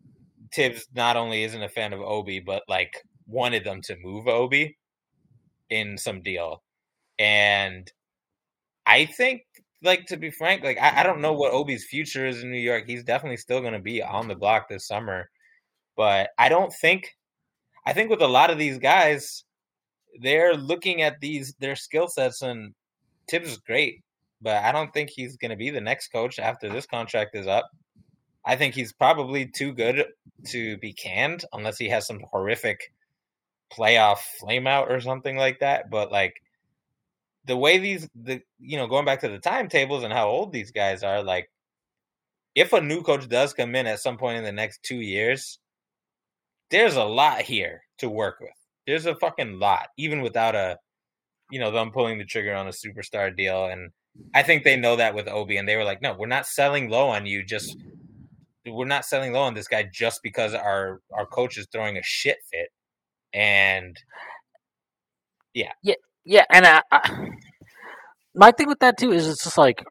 Tibbs not only isn't a fan of Obi, but like wanted them to move Obi in some deal. And I think, like, to be frank, like I don't know what Obi's future is in New York. He's definitely still going to be on the block this summer, but I think with a lot of these guys, they're looking at their skill sets, and Tibbs is great, but I don't think he's going to be the next coach after this contract is up. I think he's probably too good to be canned unless he has some horrific playoff flameout or something like that. But like the way going back to the timetables and how old these guys are, like if a new coach does come in at some point in the next 2 years, there's a lot here to work with. There's a fucking lot, even without them pulling the trigger on a superstar deal. And I think they know that with Obi, and they were like, no, we're not selling low on you. We're not selling low on this guy just because our coach is throwing a shit fit. And yeah. And my thing with that too is it's just like,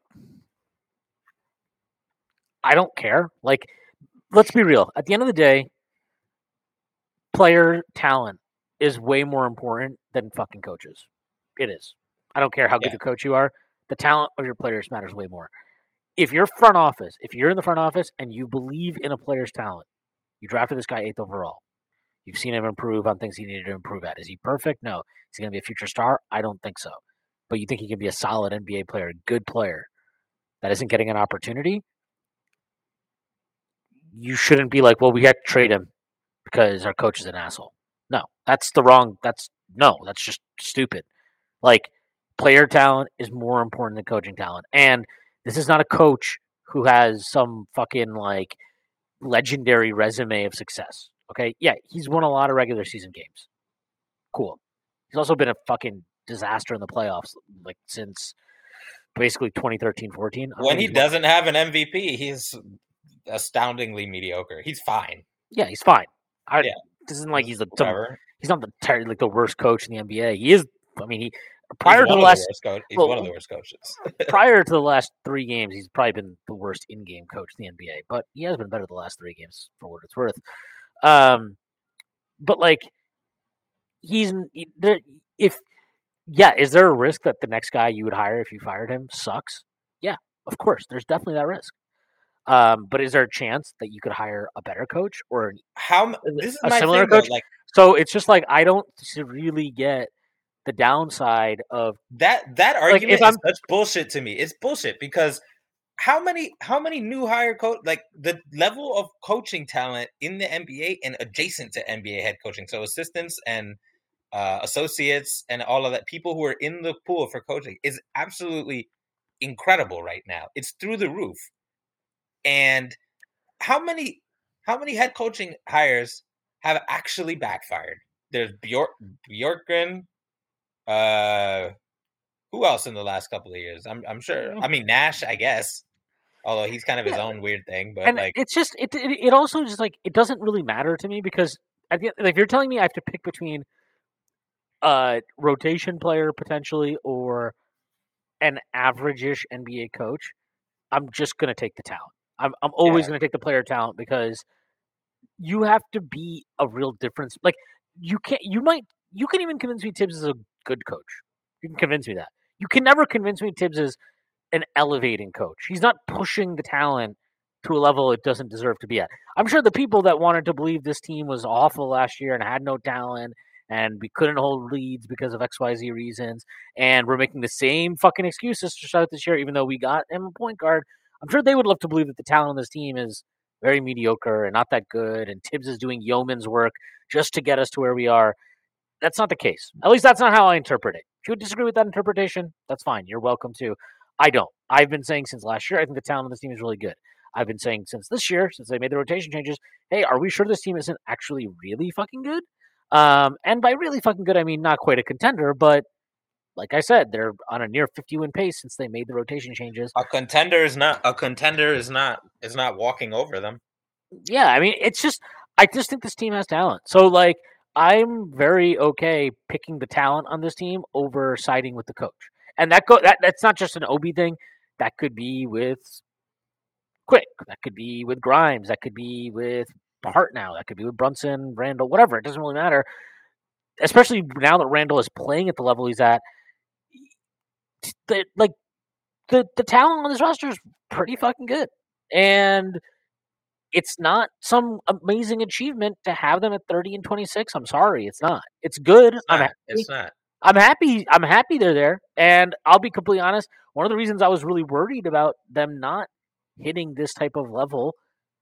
I don't care. Like, let's be real. At the end of the day, player talent is way more important than fucking coaches. It is. I don't care how good the coach you are. The talent of your players matters way more. If you're in the front office and you believe in a player's talent, you drafted this guy 8th overall. You've seen him improve on things he needed to improve at. Is he perfect? No. Is he going to be a future star? I don't think so. But you think he can be a solid NBA player, a good player that isn't getting an opportunity? You shouldn't be like, well, we had to trade him because our coach is an asshole. No, that's just stupid. Like, player talent is more important than coaching talent. And this is not a coach who has some fucking like legendary resume of success. Okay, yeah, he's won a lot of regular season games. Cool. He's also been a fucking disaster in the playoffs, like since basically 2013-14. When he doesn't have an MVP, he's astoundingly mediocre. He's fine. Yeah, he's fine. This isn't like he's not the worst coach in the NBA. He is. I mean, he's one of the worst coaches. Prior to the last 3 games, he's probably been the worst in-game coach in the NBA. But he has been better the last 3 games for what it's worth. But like, is there a risk that the next guy you would hire if you fired him sucks? Yeah, of course. There's definitely that risk. But is there a chance that you could hire a better coach or this is a my similar thing, coach? Though, like, so it's just like I don't really get the downside of that argument. Is such bullshit to me. It's bullshit because how many new hire coach, like the level of coaching talent in the NBA and adjacent to NBA head coaching, so assistants and associates and all of that, people who are in the pool for coaching is absolutely incredible right now. It's through the roof. And how many head coaching hires have actually backfired? There's Bjorkgren. Who else in the last couple of years? I'm sure. I mean, Nash, I guess. Although he's kind of his own weird thing, but like it's just it also just like it doesn't really matter to me because if you're telling me I have to pick between a rotation player potentially or an average-ish NBA coach, I'm just gonna take the talent. I'm always gonna take the player talent because you have to be a real difference. Like you can even convince me Tibbs is a good coach. You can convince me that. You can never convince me Tibbs is an elevating coach. He's not pushing the talent to a level it doesn't deserve to be at. I'm sure the people that wanted to believe this team was awful last year and had no talent and we couldn't hold leads because of XYZ reasons and we're making the same fucking excuses to start this year even though we got him a point guard, I'm sure they would love to believe that the talent on this team is very mediocre and not that good and Tibbs is doing yeoman's work just to get us to where we are. That's not the case. At least that's not how I interpret it. If you would disagree with that interpretation, that's fine. You're welcome to. I don't. I've been saying since last year, I think the talent on this team is really good. I've been saying since this year, since they made the rotation changes, hey, are we sure this team isn't actually really fucking good? And by really fucking good, I mean not quite a contender, but like I said, they're on a near 50-win pace since they made the rotation changes. A contender is not walking over them. Yeah, I mean, I just think this team has talent. So like, I'm very okay picking the talent on this team over siding with the coach. And that's not just an Obi thing. That could be with Quick. That could be with Grimes. That could be with part now. That could be with Brunson, Randall, whatever. It doesn't really matter. Especially now that Randall is playing at the level he's at. Like the talent on this roster is pretty fucking good, and it's not some amazing achievement to have them at 30-26. I'm sorry, it's not. It's good. It's not. I'm happy. I'm happy they're there, and I'll be completely honest. One of the reasons I was really worried about them not hitting this type of level,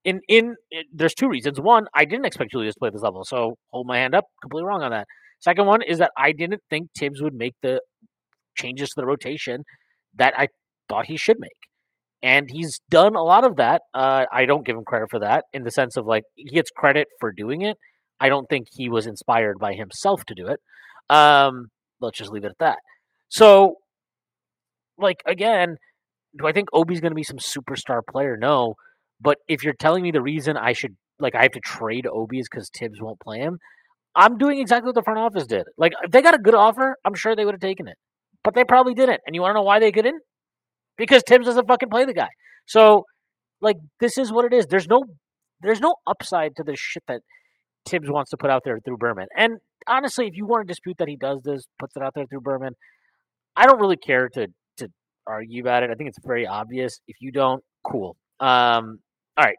there's two reasons. One, I didn't expect Julius to play this level, so hold my hand up. Completely wrong on that. Second one is that I didn't think Tibbs would make the changes to the rotation that I thought he should make. And he's done a lot of that. I don't give him credit for that in the sense of like he gets credit for doing it. I don't think he was inspired by himself to do it. Let's just leave it at that. So, like, again, do I think Obi's going to be some superstar player? No. But if you're telling me the reason I have to trade Obi is because Tibbs won't play him, I'm doing exactly what the front office did. Like, if they got a good offer, I'm sure they would have taken it. But they probably didn't. And you want to know why they couldn't? Because Tibbs doesn't fucking play the guy. So, like, this is what it is. There's no upside to the shit that Tibbs wants to put out there through Berman. And honestly, if you want to dispute that he does this, puts it out there through Berman, I don't really care to argue about it. I think it's very obvious. If you don't, cool. All right.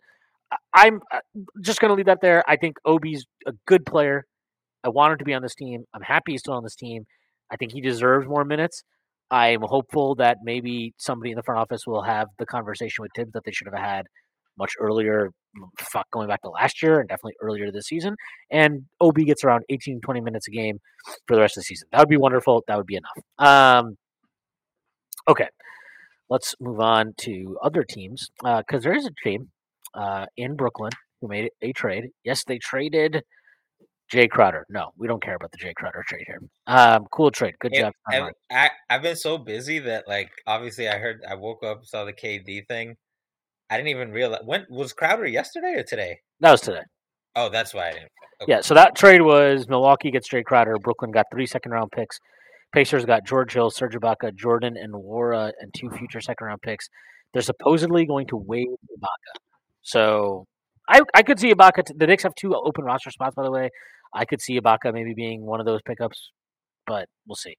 I'm just going to leave that there. I think Obi's a good player. I want him to be on this team. I'm happy he's still on this team. I think he deserves more minutes. I'm hopeful that maybe somebody in the front office will have the conversation with Tibbs that they should have had much earlier, going back to last year and definitely earlier this season. And OB gets around 18, 20 minutes a game for the rest of the season. That would be wonderful. That would be enough. Okay. Let's move on to other teams because there is a team in Brooklyn who made a trade. Yes, they traded Jay Crowder. No, we don't care about the Jay Crowder trade here. Cool trade. Good job. I've been so busy that, like, obviously I woke up, saw the KD thing. I didn't even realize. When was Crowder, yesterday or today? That was today. Oh, that's why I didn't. Okay. Yeah, so that trade was Milwaukee gets Jay Crowder. Brooklyn got 3 second-round picks. Pacers got George Hill, Serge Ibaka, Jordan, and Nwora, and 2 future second-round picks. They're supposedly going to waive Ibaka. So I could see Ibaka. The Knicks have 2 open roster spots, by the way. I could see Ibaka maybe being one of those pickups, but we'll see.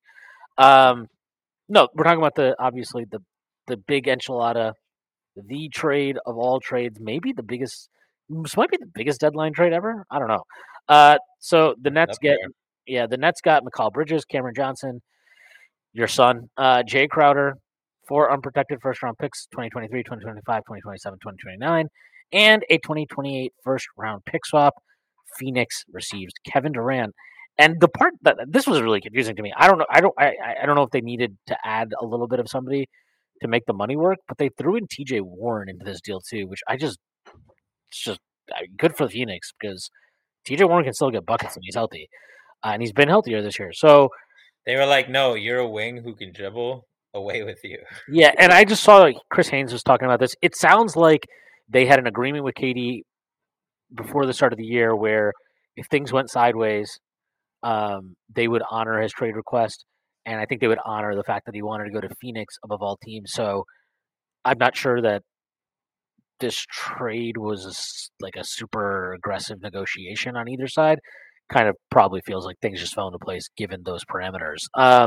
No, we're talking about obviously the big enchilada, the trade of all trades, maybe the biggest. This might be the biggest deadline trade ever. I don't know. So the Nets the Nets got Mikal Bridges, Cameron Johnson, your son, Jay Crowder, 4 unprotected first-round picks, 2023, 2025, 2027, 2029, and a 2028 first-round pick swap. Phoenix receives Kevin Durant. And the part that this was really confusing to me. I don't know if they needed to add a little bit of somebody to make the money work, but they threw in TJ Warren into this deal too, which it's just good for the Phoenix because TJ Warren can still get buckets when he's healthy, and he's been healthier this year. So they were like, "No, you're a wing who can dribble. Away with you." Yeah, and I just saw Chris Haynes was talking about this. It sounds like they had an agreement with KD before the start of the year where if things went sideways, they would honor his trade request, and I think they would honor the fact that he wanted to go to Phoenix above all teams. So I'm not sure that this trade was like a super aggressive negotiation on either side. Kind of probably feels like things just fell into place given those parameters.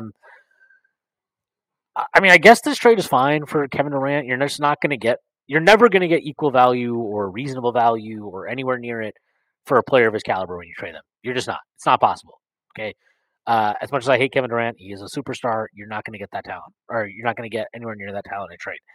I mean, I guess this trade is fine for Kevin Durant. You're never going to get equal value or reasonable value or anywhere near it for a player of his caliber when you trade them. You're just not. It's not possible. Okay. As much as I hate Kevin Durant, he is a superstar. You're not going to get that talent, or you're not going to get anywhere near that talent in a trade.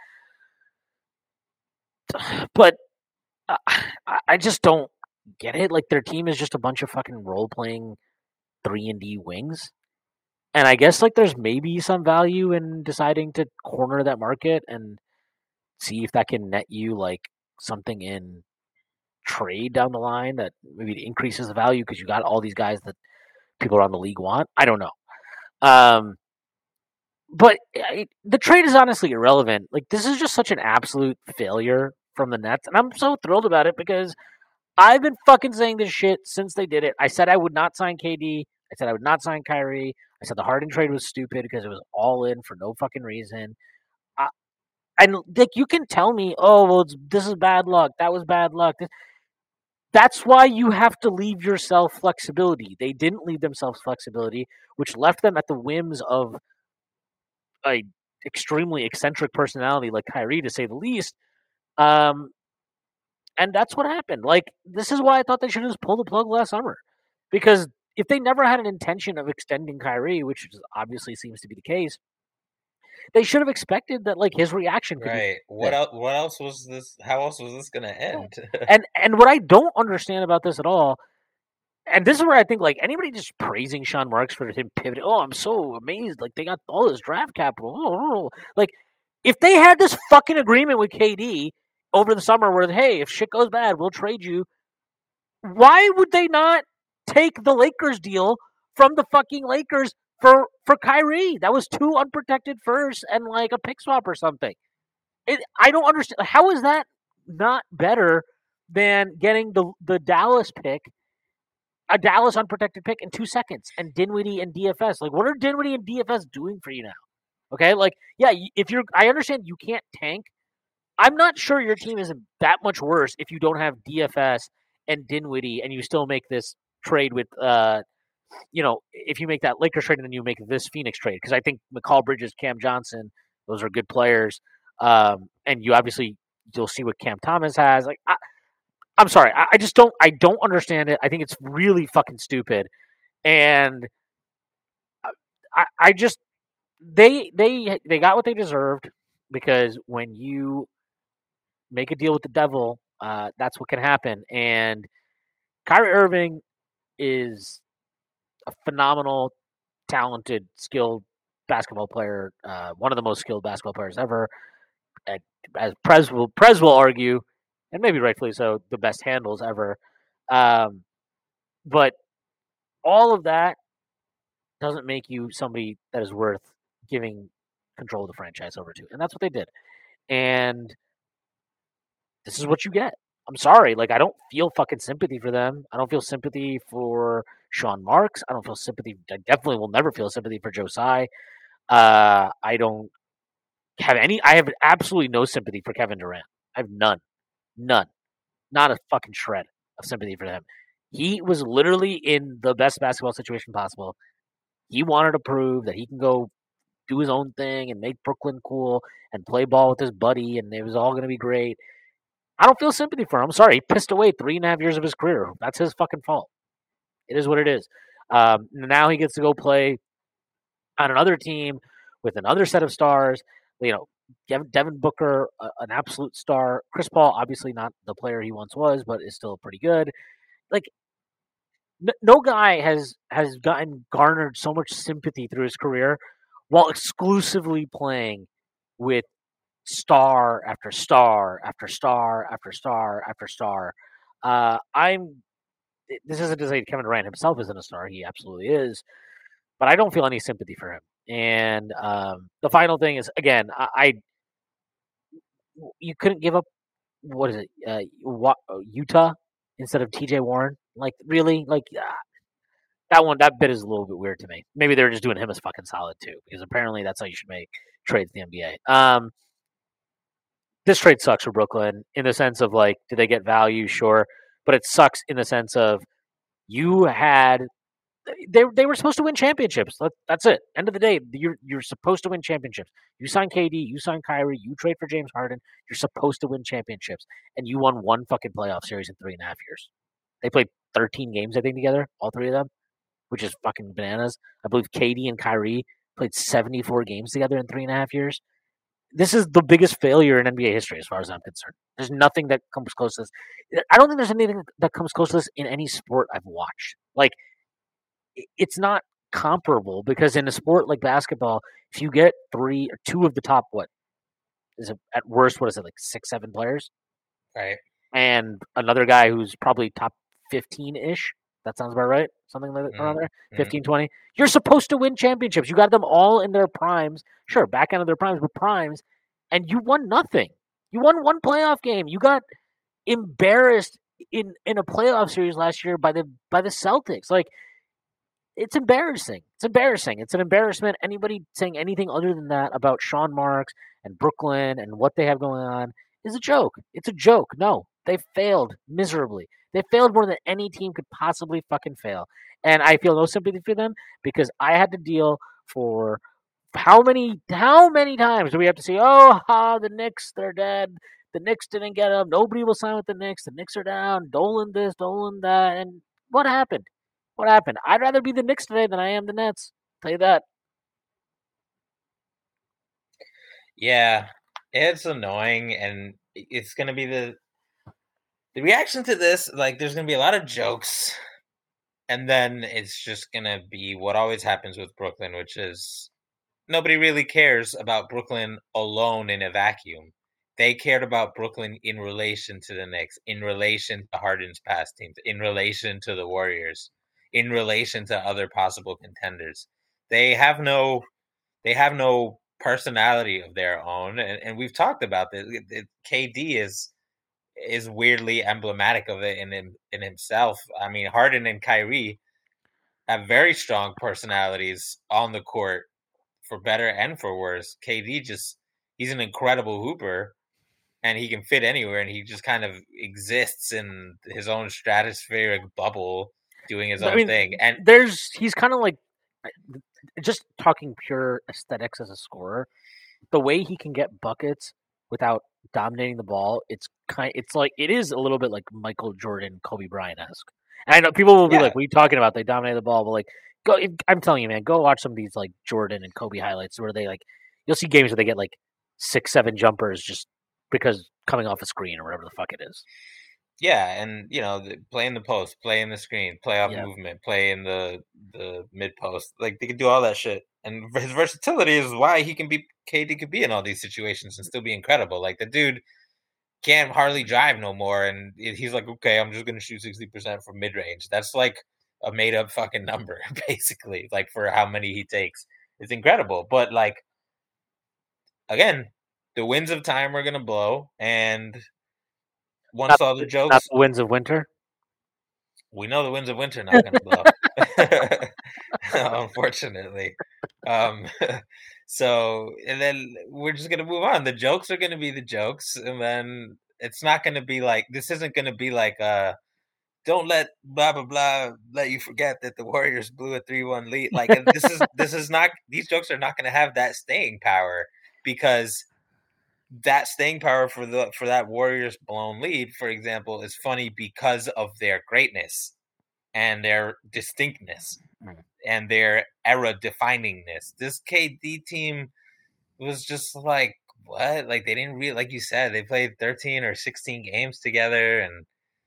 But I just don't get it. Like, their team is just a bunch of fucking role-playing 3-and-D wings. And I guess, like, there's maybe some value in deciding to corner that market and see if that can net you, like, something in trade down the line that maybe increases the value because you got all these guys that people around the league want. I don't know. But the trade is honestly irrelevant. Like, this is just such an absolute failure from the Nets. And I'm so thrilled about it because I've been fucking saying this shit since they did it. I said I would not sign KD. I said I would not sign Kyrie. I said the Harden trade was stupid because it was all in for no fucking reason. And like, you can tell me, oh, well, this is bad luck. That was bad luck. That's why you have to leave yourself flexibility. They didn't leave themselves flexibility, which left them at the whims of a extremely eccentric personality like Kyrie, to say the least. Um, and that's what happened. Like, this is why I thought they should just pull the plug last summer, because if they never had an intention of extending Kyrie, which obviously seems to be the case, they should have expected that, like, his reaction could Right. be What else? What else was this? How else was this going to end? and what I don't understand about this at all, and this is where I think, like, anybody just praising Sean Marks for him pivoting, oh, I'm so amazed, like, they got all this draft capital. Oh. Like, if they had this fucking agreement with KD over the summer where, hey, if shit goes bad, we'll trade you, why would they not take the Lakers deal from the fucking Lakers for Kyrie? That was 2 unprotected firsts and, like, a pick swap or something. I don't understand. How is that not better than getting the Dallas pick, a Dallas unprotected pick, in 2 seconds, and Dinwiddie and DFS? Like, what are Dinwiddie and DFS doing for you now? Okay, like, yeah, I understand you can't tank. I'm not sure your team is that much worse if you don't have DFS and Dinwiddie and you still make this trade with, if you make that Lakers trade and then you make this Phoenix trade, because I think McCall Bridges, Cam Johnson, those are good players. And you'll see what Cam Thomas has. Like, I'm sorry, I just don't understand it. I think it's really fucking stupid, and I just they got what they deserved, because when you make a deal with the devil, that's what can happen. And Kyrie Irving is a phenomenal, talented, skilled basketball player, one of the most skilled basketball players ever. As Prez will argue, and maybe rightfully so, the best handles ever. But all of that doesn't make you somebody that is worth giving control of the franchise over to. And that's what they did. And this is what you get. I'm sorry. Like, I don't feel fucking sympathy for them. I don't feel sympathy for Sean Marks. I don't feel sympathy. I definitely will never feel sympathy for Joe Tsai. I don't have any. I have absolutely no sympathy for Kevin Durant. I have none. Not a fucking shred of sympathy for him. He was literally in the best basketball situation possible. He wanted to prove that he can go do his own thing and make Brooklyn cool and play ball with his buddy, and it was all going to be great. I don't feel sympathy for him. I'm sorry. He pissed away 3.5 years of his career. That's his fucking fault. It is what it is. Now he gets to go play on another team with another set of stars. Devin Booker, an absolute star. Chris Paul, obviously not the player he once was, but is still pretty good. Like, no guy has garnered so much sympathy through his career while exclusively playing with star after star after star after star after star. This isn't to say Kevin Durant himself isn't a star. He absolutely is. But I don't feel any sympathy for him. And the final thing is, again, you couldn't give up, what is it, Utah instead of TJ Warren? Like, really? Like, that bit is a little bit weird to me. Maybe they're just doing him as fucking solid too, because apparently that's how you should make trades in the NBA. This trade sucks for Brooklyn in the sense of, like, did they get value? Sure. But it sucks in the sense of they were supposed to win championships. That's it. End of the day, you're supposed to win championships. You sign KD, you sign Kyrie, you trade for James Harden. You're supposed to win championships, and you won one fucking playoff series in 3.5 years. They played 13 games, I think, together, all three of them, which is fucking bananas. I believe KD and Kyrie played 74 games together in 3.5 years. This is the biggest failure in NBA history, as far as I'm concerned. There's nothing that comes close to this. I don't think there's anything that comes close to this in any sport I've watched. Like, it's not comparable, because in a sport like basketball, if you get two of the top, at worst, what is it, like 6-7 players, right, and another guy who's probably top 15-ish, that sounds about right, something like that, around there, 15, 20, you're supposed to win championships. You got them all in their primes, sure, back end of their primes, but primes, and you won nothing. You won one playoff game. You got embarrassed in a playoff series last year by the Celtics. Like, it's embarrassing. It's embarrassing. It's an embarrassment. Anybody saying anything other than that about Sean Marks and Brooklyn and what they have going on is a joke. It's a joke. No, They failed miserably. They failed more than any team could possibly fucking fail. And I feel no sympathy for them because I had to deal for how many times do we have to say, oh, the Knicks, they're dead. The Knicks didn't get them. Nobody will sign with the Knicks. The Knicks are down. Dolan this, Dolan that. And what happened? What happened? I'd rather be the Knicks today than I am the Nets. I'll tell you that. Yeah, it's annoying, and it's gonna be the reaction to this. Like, there's gonna be a lot of jokes, and then it's just gonna be what always happens with Brooklyn, which is nobody really cares about Brooklyn alone in a vacuum. They cared about Brooklyn in relation to the Knicks, in relation to Harden's past teams, in relation to the Warriors, in relation to other possible contenders. They have no personality of their own, and we've talked about this. KD is weirdly emblematic of it in himself. I mean, Harden and Kyrie have very strong personalities on the court, for better and for worse. KD he's an incredible hooper, and he can fit anywhere, and he just kind of exists in his own stratospheric bubble, doing his own thing. And he's kind of like, just talking pure aesthetics as a scorer, the way he can get buckets without dominating the ball, it's like it is a little bit like Michael Jordan, Kobe Bryant esque. And I know people will be like, "What are you talking about? They dominate the ball." But like, I'm telling you, man, go watch some of these like Jordan and Kobe highlights where they like, you'll see games where they get like 6-7 jumpers just because coming off a screen or whatever the fuck it is. Yeah, and play in the post, play in the screen, play off movement, play in the mid post. Like, they can do all that shit, and his versatility is why KD could be in all these situations and still be incredible. Like, the dude can't hardly drive no more, and he's like, okay, I'm just gonna shoot 60% from mid range. That's like a made up fucking number, basically. Like, for how many he takes, it's incredible. But like, again, the winds of time are gonna blow, and once all the jokes, not the winds of winter. We know the winds of winter are not going to blow, unfortunately. So, and then we're just going to move on. The jokes are going to be the jokes, and then it's not going to be like, this isn't going to be like, don't let blah blah blah let you forget that the Warriors blew a 3-1 lead. Like, this is not. These jokes are not going to have that staying power, because that staying power for that Warriors blown lead, for example, is funny because of their greatness and their distinctness and their era definingness. This KD team was just like, what? Like, they didn't really, like you said, they played 13 or 16 games together, and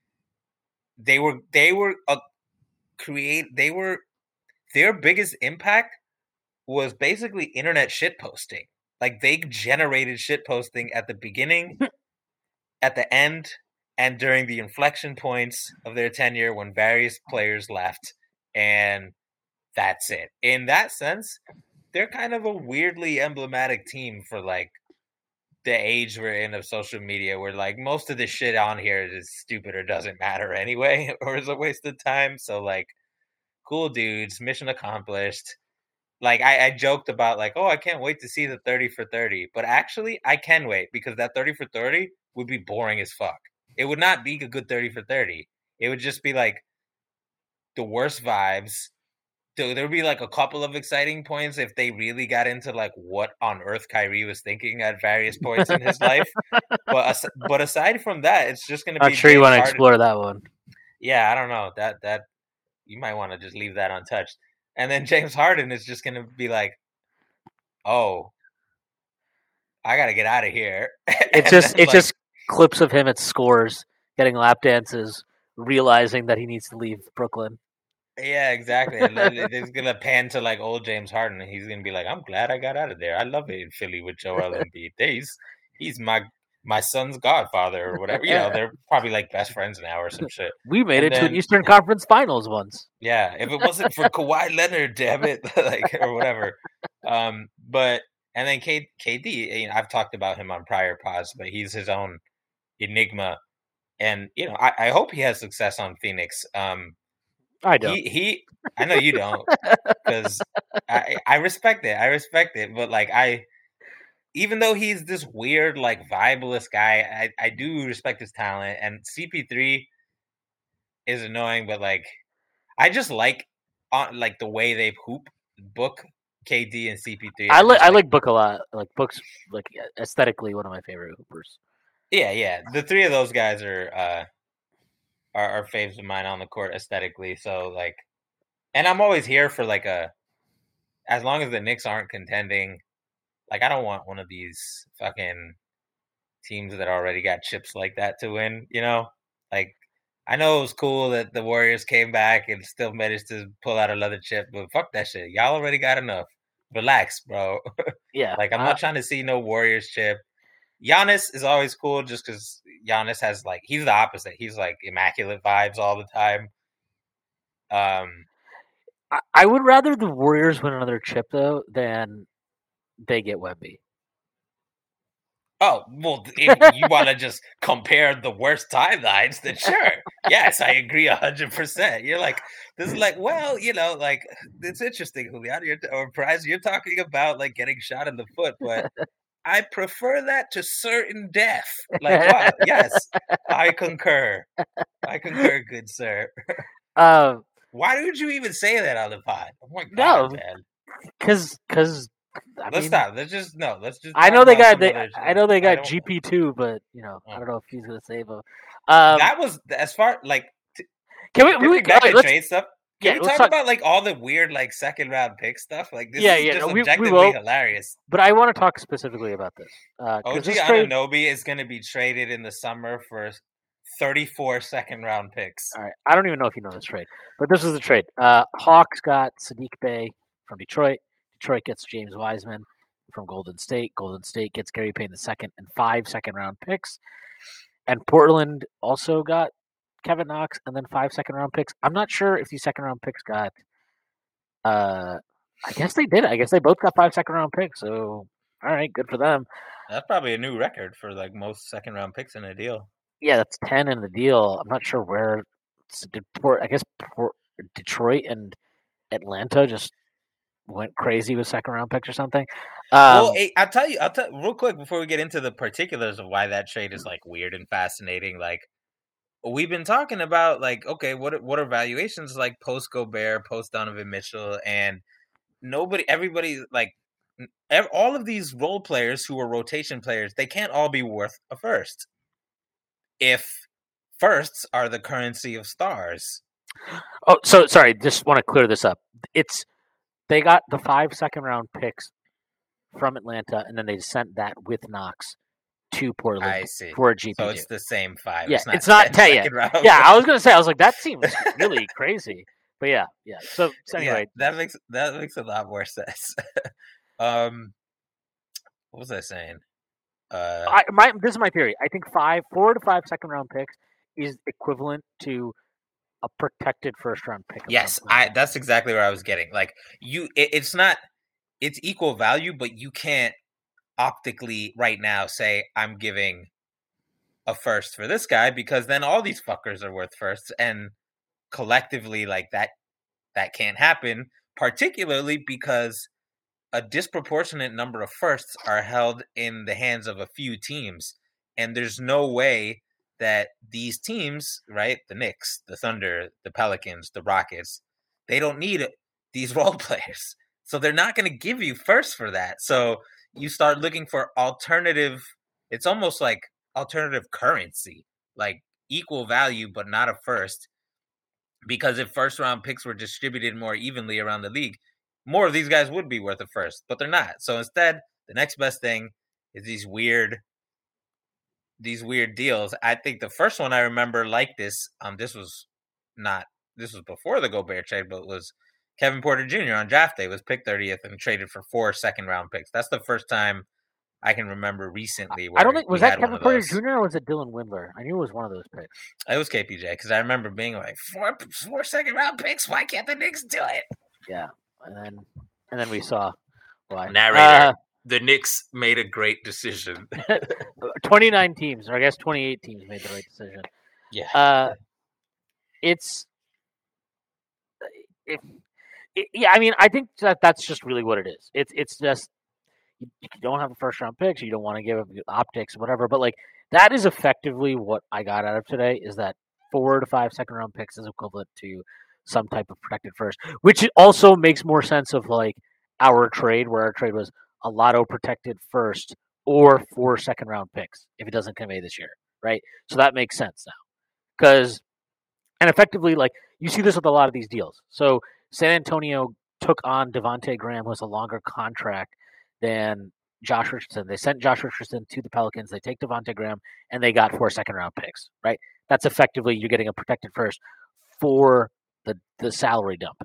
their biggest impact was basically internet shit posting. Like, they generated shit posting at the beginning, at the end, and during the inflection points of their tenure when various players left, and that's it. In that sense, they're kind of a weirdly emblematic team for like the age we're in of social media, where like most of the shit on here is stupid or doesn't matter anyway, or is a waste of time. So like, cool dudes, mission accomplished. Like, I joked about like, oh, I can't wait to see the 30 for 30. But actually, I can wait, because that 30 for 30 would be boring as fuck. It would not be a good 30 for 30. It would just be like the worst vibes. There would be like a couple of exciting points if they really got into like what on earth Kyrie was thinking at various points in his life. But aside from that, it's just going to be. Not sure you want to explore that one. Yeah, I don't know. That you might want to just leave that untouched. And then James Harden is just going to be like, oh, I got to get out of here. It's just clips of him at scores, getting lap dances, realizing that he needs to leave Brooklyn. Yeah, exactly. It's going to pan to like old James Harden, and he's going to be like, I'm glad I got out of there. I love it in Philly with Joel Embiid. He's my son's godfather or whatever. They're probably like best friends now or some shit. We made it to an Eastern Conference Finals once. Yeah, if it wasn't for Kawhi Leonard, damn it, like, or whatever. But and then KD, I've talked about him on prior pods, but he's his own enigma, and I hope he has success on Phoenix. I don't. I know you don't, because I respect it. I respect it, but like even though he's this weird, like, vibeless guy, I do respect his talent. And CP3 is annoying, but, like, I just like the way they book KD and CP3. I like Book a lot. Like Book's like aesthetically one of my favorite hoopers. Yeah. The three of those guys are faves of mine on the court aesthetically. So, like, and I'm always here for like as long as the Knicks aren't contending. Like, I don't want one of these fucking teams that already got chips like that to win. You know, like, I know it was cool that the Warriors came back and still managed to pull out another chip, but fuck that shit. Y'all already got enough. Relax, bro. Yeah, like, I'm not trying to see no Warriors chip. Giannis is always cool just because Giannis has, like, he's the opposite. He's like immaculate vibes all the time. I would rather the Warriors win another chip though than they get Wemby. Oh, well, if you want to just compare the worst timelines, then sure. Yes, I agree 100%. You're like, this is like, well, you know, like, it's interesting, Julian, or Price, you're talking about, like, getting shot in the foot, but I prefer that to certain death. Like, wow, yes, I concur. I concur, good sir. Why did you even say that on the pod? Oh my God, man. Because let's stop. Let's just. I know they got. I know they got GP2, but you know, I don't know if he's gonna save him. That was as far like. Can we trade stuff? Can we talk about like all the weird like second round pick stuff? Like this is just objectively hilarious. But I want to talk specifically about this. OG Anunoby is going to be traded in the summer for 34 second round picks. All right, I don't even know if you know this trade, but this is the trade. Hawks got Sadiq Bey from Detroit. Detroit gets James Wiseman from Golden State. Golden State gets Gary Payne II and 5 second-round picks. And Portland also got Kevin Knox and then 5 second-round picks. I'm not sure if these second-round picks got. I guess they did. I guess they both got 5 second-round picks. So, all right, good for them. That's probably a new record for like most second-round picks in a deal. Yeah, that's 10 in the deal. I'm not sure where. I guess Detroit and Atlanta just went crazy with second round picks or something. Well, I'll tell you real quick before we get into the particulars of why that trade is like weird and fascinating. Like, we've been talking about like, okay, what are valuations like post Gobert, post Donovan Mitchell, and everybody like all of these role players who are rotation players, they can't all be worth a first. If firsts are the currency of stars. Oh, so sorry, just want to clear this up. They got the 5 second-round picks from Atlanta, and then they sent that with Knox to Portland for a GP2. So it's the same 5. Yeah, it's not 10 yet. Yeah, I was going to say, I was like, that seems really crazy. But yeah. So anyway. Yeah, that makes a lot more sense. What was I saying? This is my theory. I think 4 to 5 second-round picks is equivalent to a protected first-round pick. Yes, that's exactly where I was getting. Like, it's equal value, but you can't optically right now say I'm giving a first for this guy because then all these fuckers are worth firsts, and collectively, like that can't happen. Particularly because a disproportionate number of firsts are held in the hands of a few teams, and there's no way that these teams, right, the Knicks, the Thunder, the Pelicans, the Rockets, they don't need these role players. So they're not going to give you first for that. So you start looking for alternative, it's almost like alternative currency, like equal value, but not a first. Because if first round picks were distributed more evenly around the league, more of these guys would be worth a first, but they're not. So instead, the next best thing is these weird deals. I think the first one I remember like this, this was before the Gobert trade, but it was Kevin Porter Jr. on draft day was picked 30th and traded for 4 second round picks. That's the first time I can remember recently. I don't think was that Kevin Porter Jr. or was it Dylan Windler? I knew it was one of those picks. It was KPJ because I remember being like 4 second round picks. Why can't the Knicks do it? Yeah, and then we saw why. Narrator. The Knicks made a great decision. 29 teams, or I guess 28 teams made the right decision. Yeah. I mean, I think that's just really what it is. It's just you don't have a first round pick, so you don't want to give up optics, whatever. But like that is effectively what I got out of today. Is that 4 to 5 second round picks is equivalent to some type of protected first, which also makes more sense of like our trade, where our trade was a lotto protected first or 4 second round picks if it doesn't convey this year, right? So that makes sense now because and effectively, like you see this with a lot of these deals. So San Antonio took on Devonte Graham, who has a longer contract than Josh Richardson. They sent Josh Richardson to the Pelicans. They take Devonte Graham, and they got 4 second round picks. Right? That's effectively you're getting a protected first for the salary dump.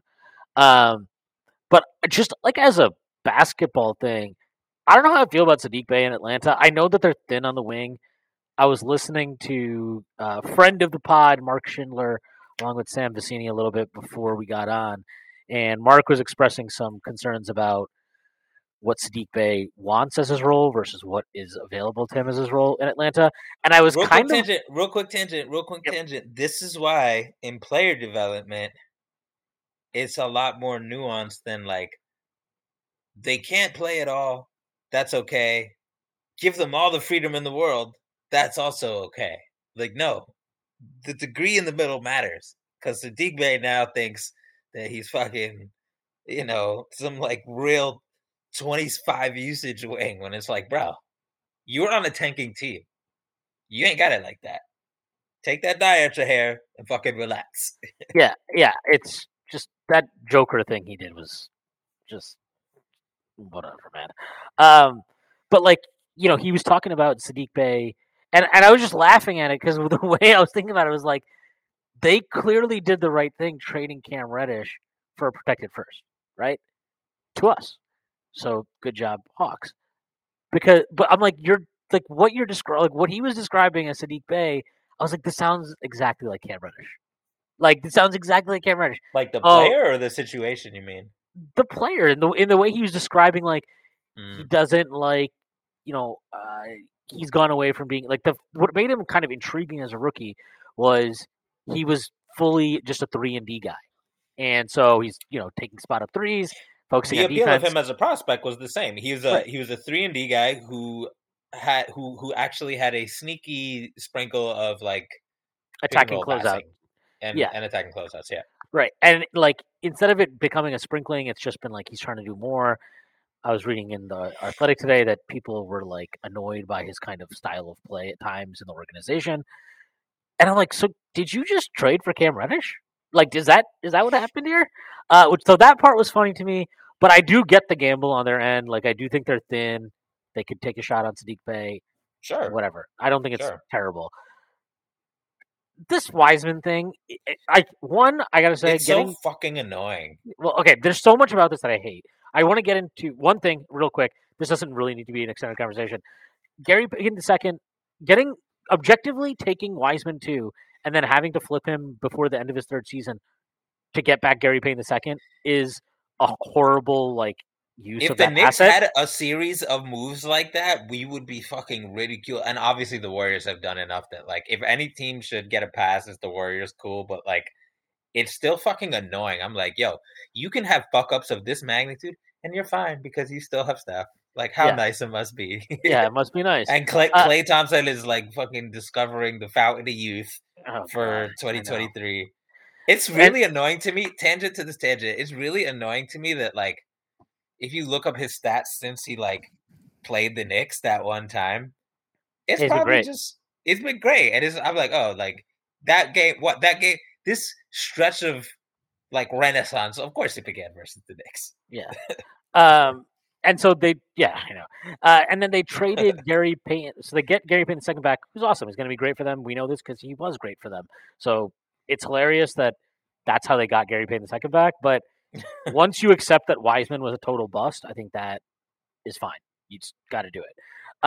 But just like as a basketball thing, I don't know how I feel about Sadiq Bey in Atlanta. I know that they're thin on the wing. I was listening to a friend of the pod, Mark Schindler, along with Sam Vecini a little bit before we got on, and Mark was expressing some concerns about what Sadiq Bey wants as his role versus what is available to him as his role in Atlanta. And I was real kind quick of tangent, real quick tangent. This is why in player development, it's a lot more nuanced than like they can't play at all. That's okay. Give them all the freedom in the world. That's also okay. Like no, the degree in the middle matters because Sadiq Bey now thinks that he's fucking, some like real 25 usage wing when it's like, bro, you're on a tanking team. You ain't got it like that. Take that dye out your hair and fucking relax. yeah, it's just that Joker thing he did was just whatever, man. But like he was talking about Sadiq Bey, and I was just laughing at it because the way I was thinking about it was like they clearly did the right thing trading Cam Reddish for a protected first, right? To us. So good job, Hawks. But I'm like, you're like what you're describing, like what he was describing as Sadiq Bey. I was like, this sounds exactly like Cam Reddish. Like this sounds exactly like Cam Reddish. Like the player or the situation, you mean? The player in the way he was describing, like he doesn't like, he's gone away from being like what made him kind of intriguing as a rookie was he was fully just a 3-and-D guy. And so he's, taking spot up threes, focusing the on appeal defense. of him as a prospect was the same. He was a 3-and-D guy who actually had a sneaky sprinkle of like attacking closeout and attacking closeouts. Yeah, right. And like instead of it becoming a sprinkling, it's just been like he's trying to do more. I was reading in the Athletic today that people were like annoyed by his kind of style of play at times in the organization. And I'm like, so did you just trade for Cam Reddish? Like, is that what happened here? So that part was funny to me, but I do get the gamble on their end. Like, I do think they're thin. They could take a shot on Sadiq Bey. Sure. Whatever. I don't think it's terrible. This Wiseman thing, I gotta say, it's so fucking annoying. Well, okay, there's so much about this that I hate. I want to get into one thing real quick. This doesn't really need to be an extended conversation. Gary Payton II objectively taking Wiseman 2 and then having to flip him before the end of his third season to get back Gary Payton II is a horrible use if of the that Knicks asset. had a series of moves like that, we would be fucking ridiculed. And obviously the Warriors have done enough that like if any team should get a pass, it's the Warriors, cool, but like it's still fucking annoying. I'm like, yo, you can have fuck ups of this magnitude and you're fine because you still have Steph. Like how nice it must be. Yeah, it must be nice. And Klay Thompson is like fucking discovering the fountain of youth for 2023. It's really annoying to me. Tangent to this tangent. It's really annoying to me that like if you look up his stats since he like played the Knicks that one time, it's probably it's been great. And I'm like, oh, like that game, this stretch of like renaissance. Of course, it began versus the Knicks. Yeah. And so I know. And then they traded Gary Payton. So they get Gary Payton II back, who's awesome. He's going to be great for them. We know this because he was great for them. So it's hilarious that that's how they got Gary Payton II back. But once you accept that Wiseman was a total bust, I think that is fine. You just got to do it.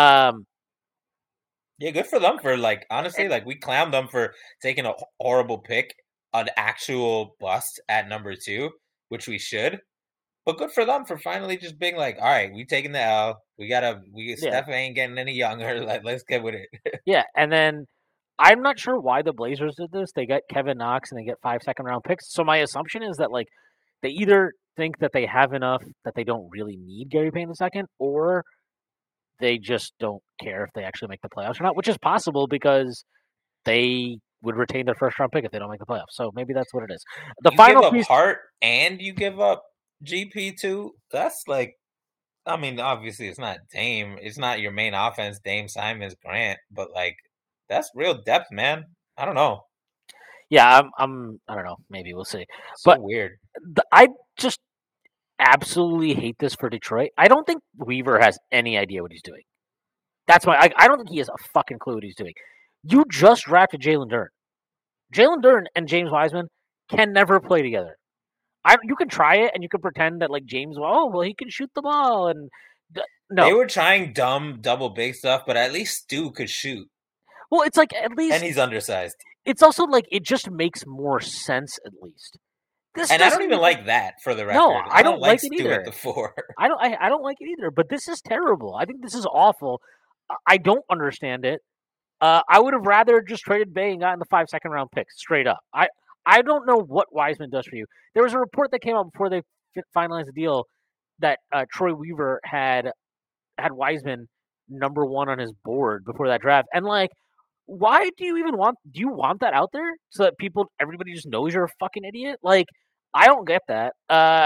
Yeah, good for them for like honestly, like we clowned them for taking a horrible pick, an actual bust at number 2, which we should. But good for them for finally just being like, all right, we taking the L. Steph ain't getting any younger. Like, let's get with it. Yeah, and then I'm not sure why the Blazers did this. They got Kevin Knox and they get 5 second-round picks. So my assumption is that like they either think that they have enough that they don't really need Gary Payne II, or they just don't care if they actually make the playoffs or not, which is possible because they would retain their first round pick if they don't make the playoffs. So maybe that's what it is. The you final give up piece. Hart and you give up GP2. That's like, I mean, obviously it's not Dame. It's not your main offense, Dame, Simons, Grant, but like that's real depth, man. I don't know. Yeah, I don't know. Maybe we'll see. So But weird. I just absolutely hate this for Detroit. I don't think Weaver has any idea what he's doing. That's why I don't think he has a fucking clue what he's doing. You just drafted Jalen Duren. Jalen Duren and James Wiseman can never play together. You can try it and you can pretend that like James, he can shoot the ball and no. They were trying dumb double big stuff, but at least Stu could shoot. Well, it's like at least, and he's undersized. It's also like it just makes more sense at least. And I don't even like that, for the record. No, I don't like it Stu either. At the 4. I don't like it either. But this is terrible. I think this is awful. I don't understand it. I would have rather just traded Bay and gotten the 5 second-round picks straight up. I don't know what Wiseman does for you. There was a report that came out before they finalized the deal that Troy Weaver had Wiseman number 1 on his board before that draft, and like, why do you even want? Do you want that out there so that everybody just knows you're a fucking idiot? Like, I don't get that.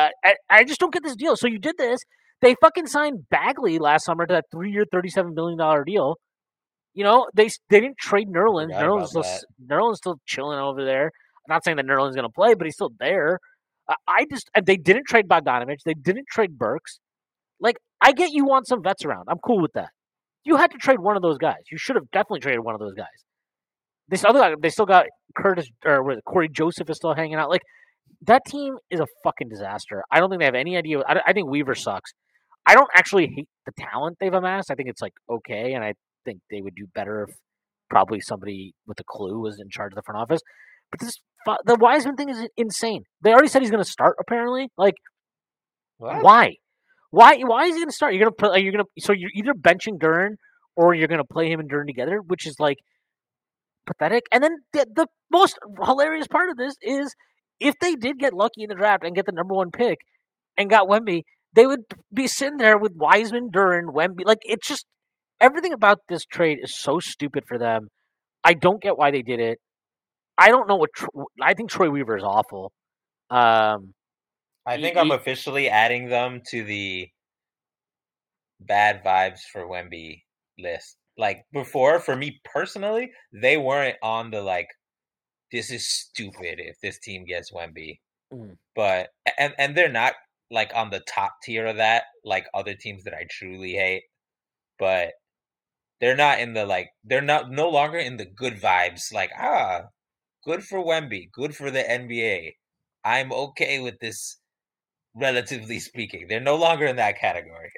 I just don't get this deal. So you did this. They fucking signed Bagley last summer to that 3-year, $37 million deal. You know, they didn't trade Nerlens. Nerlens still chilling over there. I'm not saying that Nerlens going to play, but he's still there. And they didn't trade Bogdanovich. They didn't trade Burks. Like, I get you want some vets around. I'm cool with that. You had to trade one of those guys. You should have definitely traded one of those guys. This other guy, they still got Corey Joseph is still hanging out. Like, that team is a fucking disaster. I don't think they have any idea. I think Weaver sucks. I don't actually hate the talent they've amassed. I think it's like okay, and I think they would do better if probably somebody with a clue was in charge of the front office. But the Wiseman thing is insane. They already said he's going to start. Apparently, like, what? Why? Why is he going to start? So you're either benching Duren or you're going to play him and Duren together, which is like pathetic. And then the most hilarious part of this is if they did get lucky in the draft and get the number 1 pick and got Wemby, they would be sitting there with Wiseman, Duren, Wemby. Like, it's just everything about this trade is so stupid for them. I don't get why they did it. I don't know I think Troy Weaver is awful. I think I'm officially adding them to the bad vibes for Wemby list. Like, before, for me personally, they weren't on the like, this is stupid if this team gets Wemby. But and they're not like on the top tier of that, like other teams that I truly hate. But they're not in the like, they're no longer in the good vibes. Like, good for Wemby, good for the NBA. I'm okay with this, relatively speaking. They're no longer in that category.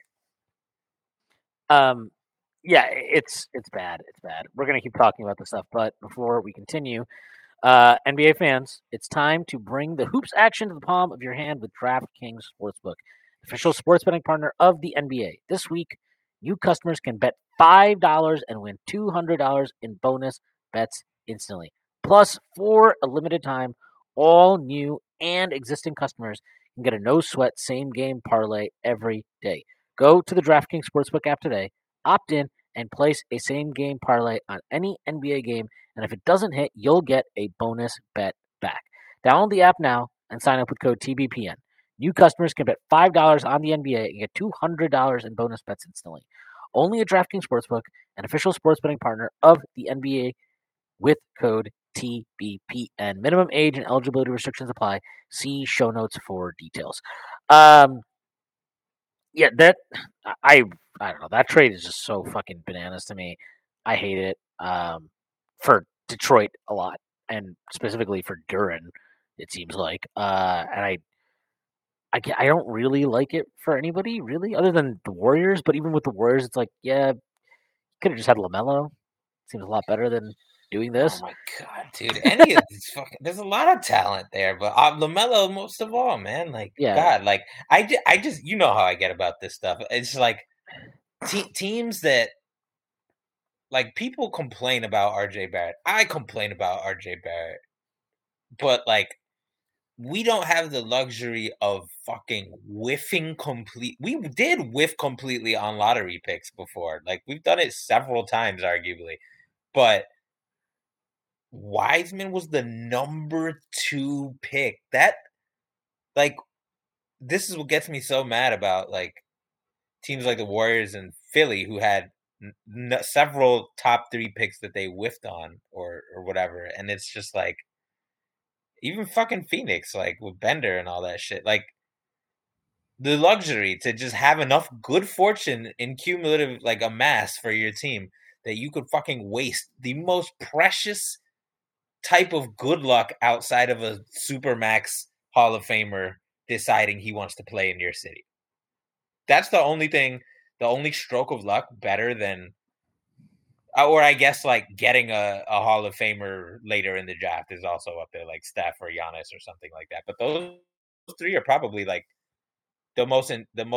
Yeah, it's bad. It's bad. We're gonna keep talking about this stuff, but before we continue, NBA fans, it's time to bring the hoops action to the palm of your hand with DraftKings Sportsbook, official sports betting partner of the NBA. This week, new customers can bet $5 and win $200 in bonus bets instantly. Plus, for a limited time, all new and existing customers can get a no-sweat same-game parlay every day. Go to the DraftKings Sportsbook app today, opt in, and place a same-game parlay on any NBA game. And if it doesn't hit, you'll get a bonus bet back. Download the app now and sign up with code TBPN. New customers can bet $5 on the NBA and get $200 in bonus bets instantly. Only at DraftKings Sportsbook, an official sports betting partner of the NBA, with code TBPN. Minimum age and eligibility restrictions apply. See show notes for details. Yeah, that I don't know. That trade is just so fucking bananas to me. I hate it. For Detroit a lot, and specifically for Duren, it seems like. And I don't really like it for anybody really, other than the Warriors. But even with the Warriors, it's like, yeah, could have just had LaMelo. Seems a lot better than doing this. Oh my god, dude! Any of these fucking, there's a lot of talent there, but LaMelo most of all, man. Like, yeah. God, like I just, you know how I get about this stuff. It's like teams that, like, people complain about RJ Barrett. I complain about RJ Barrett, but like we don't have the luxury of fucking whiffing complete. We did whiff completely on lottery picks before. Like, we've done it several times, arguably. But Wiseman was the number 2 pick. That, like, this is what gets me so mad about, like, teams like the Warriors and Philly, who had several top 3 picks that they whiffed on or whatever. And it's just like, even fucking Phoenix, like, with Bender and all that shit. Like, the luxury to just have enough good fortune in cumulative, like, amass for your team that you could fucking waste the most precious type of good luck outside of a Supermax Hall of Famer deciding he wants to play in your city. That's the only thing, the only stroke of luck better than, or I guess, like, getting a Hall of Famer later in the draft is also up there, like Steph or Giannis or something like that. But those 3 are probably, like, the most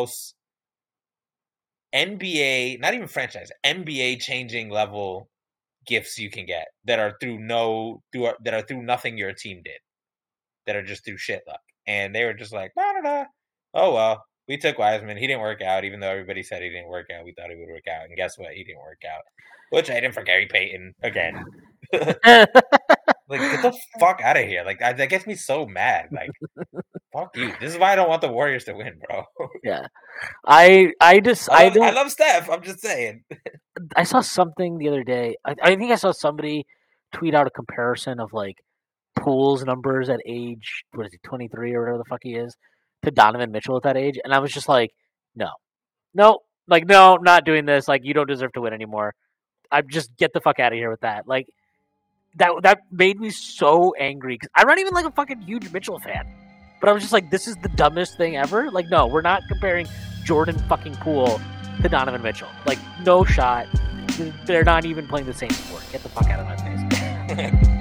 NBA, not even franchise, NBA changing level gifts you can get that are through nothing your team did, that are just through shit luck. And they were just like, oh well, we took Wiseman. He didn't work out, even though everybody said he didn't work out. We thought he would work out, and guess what? He didn't work out. We'll trade him for Gary Payton again. Like, get the fuck out of here! Like, that gets me so mad. Like, fuck you. This is why I don't want the Warriors to win, bro. Yeah, I love Steph. I'm just saying. I saw something the other day. I think I saw somebody tweet out a comparison of, like, Poole's numbers at age, 23 or whatever the fuck he is, to Donovan Mitchell at that age, and I was just like, no, like, no, not doing this. Like, you don't deserve to win anymore. I just get the fuck out of here with that. Like, that made me so angry because I'm not even, like, a fucking huge Mitchell fan, but I was just like, this is the dumbest thing ever. Like, no, we're not comparing Jordan fucking Poole to Donovan Mitchell. Like, no shot. They're not even playing the same sport. Get the fuck out of my face.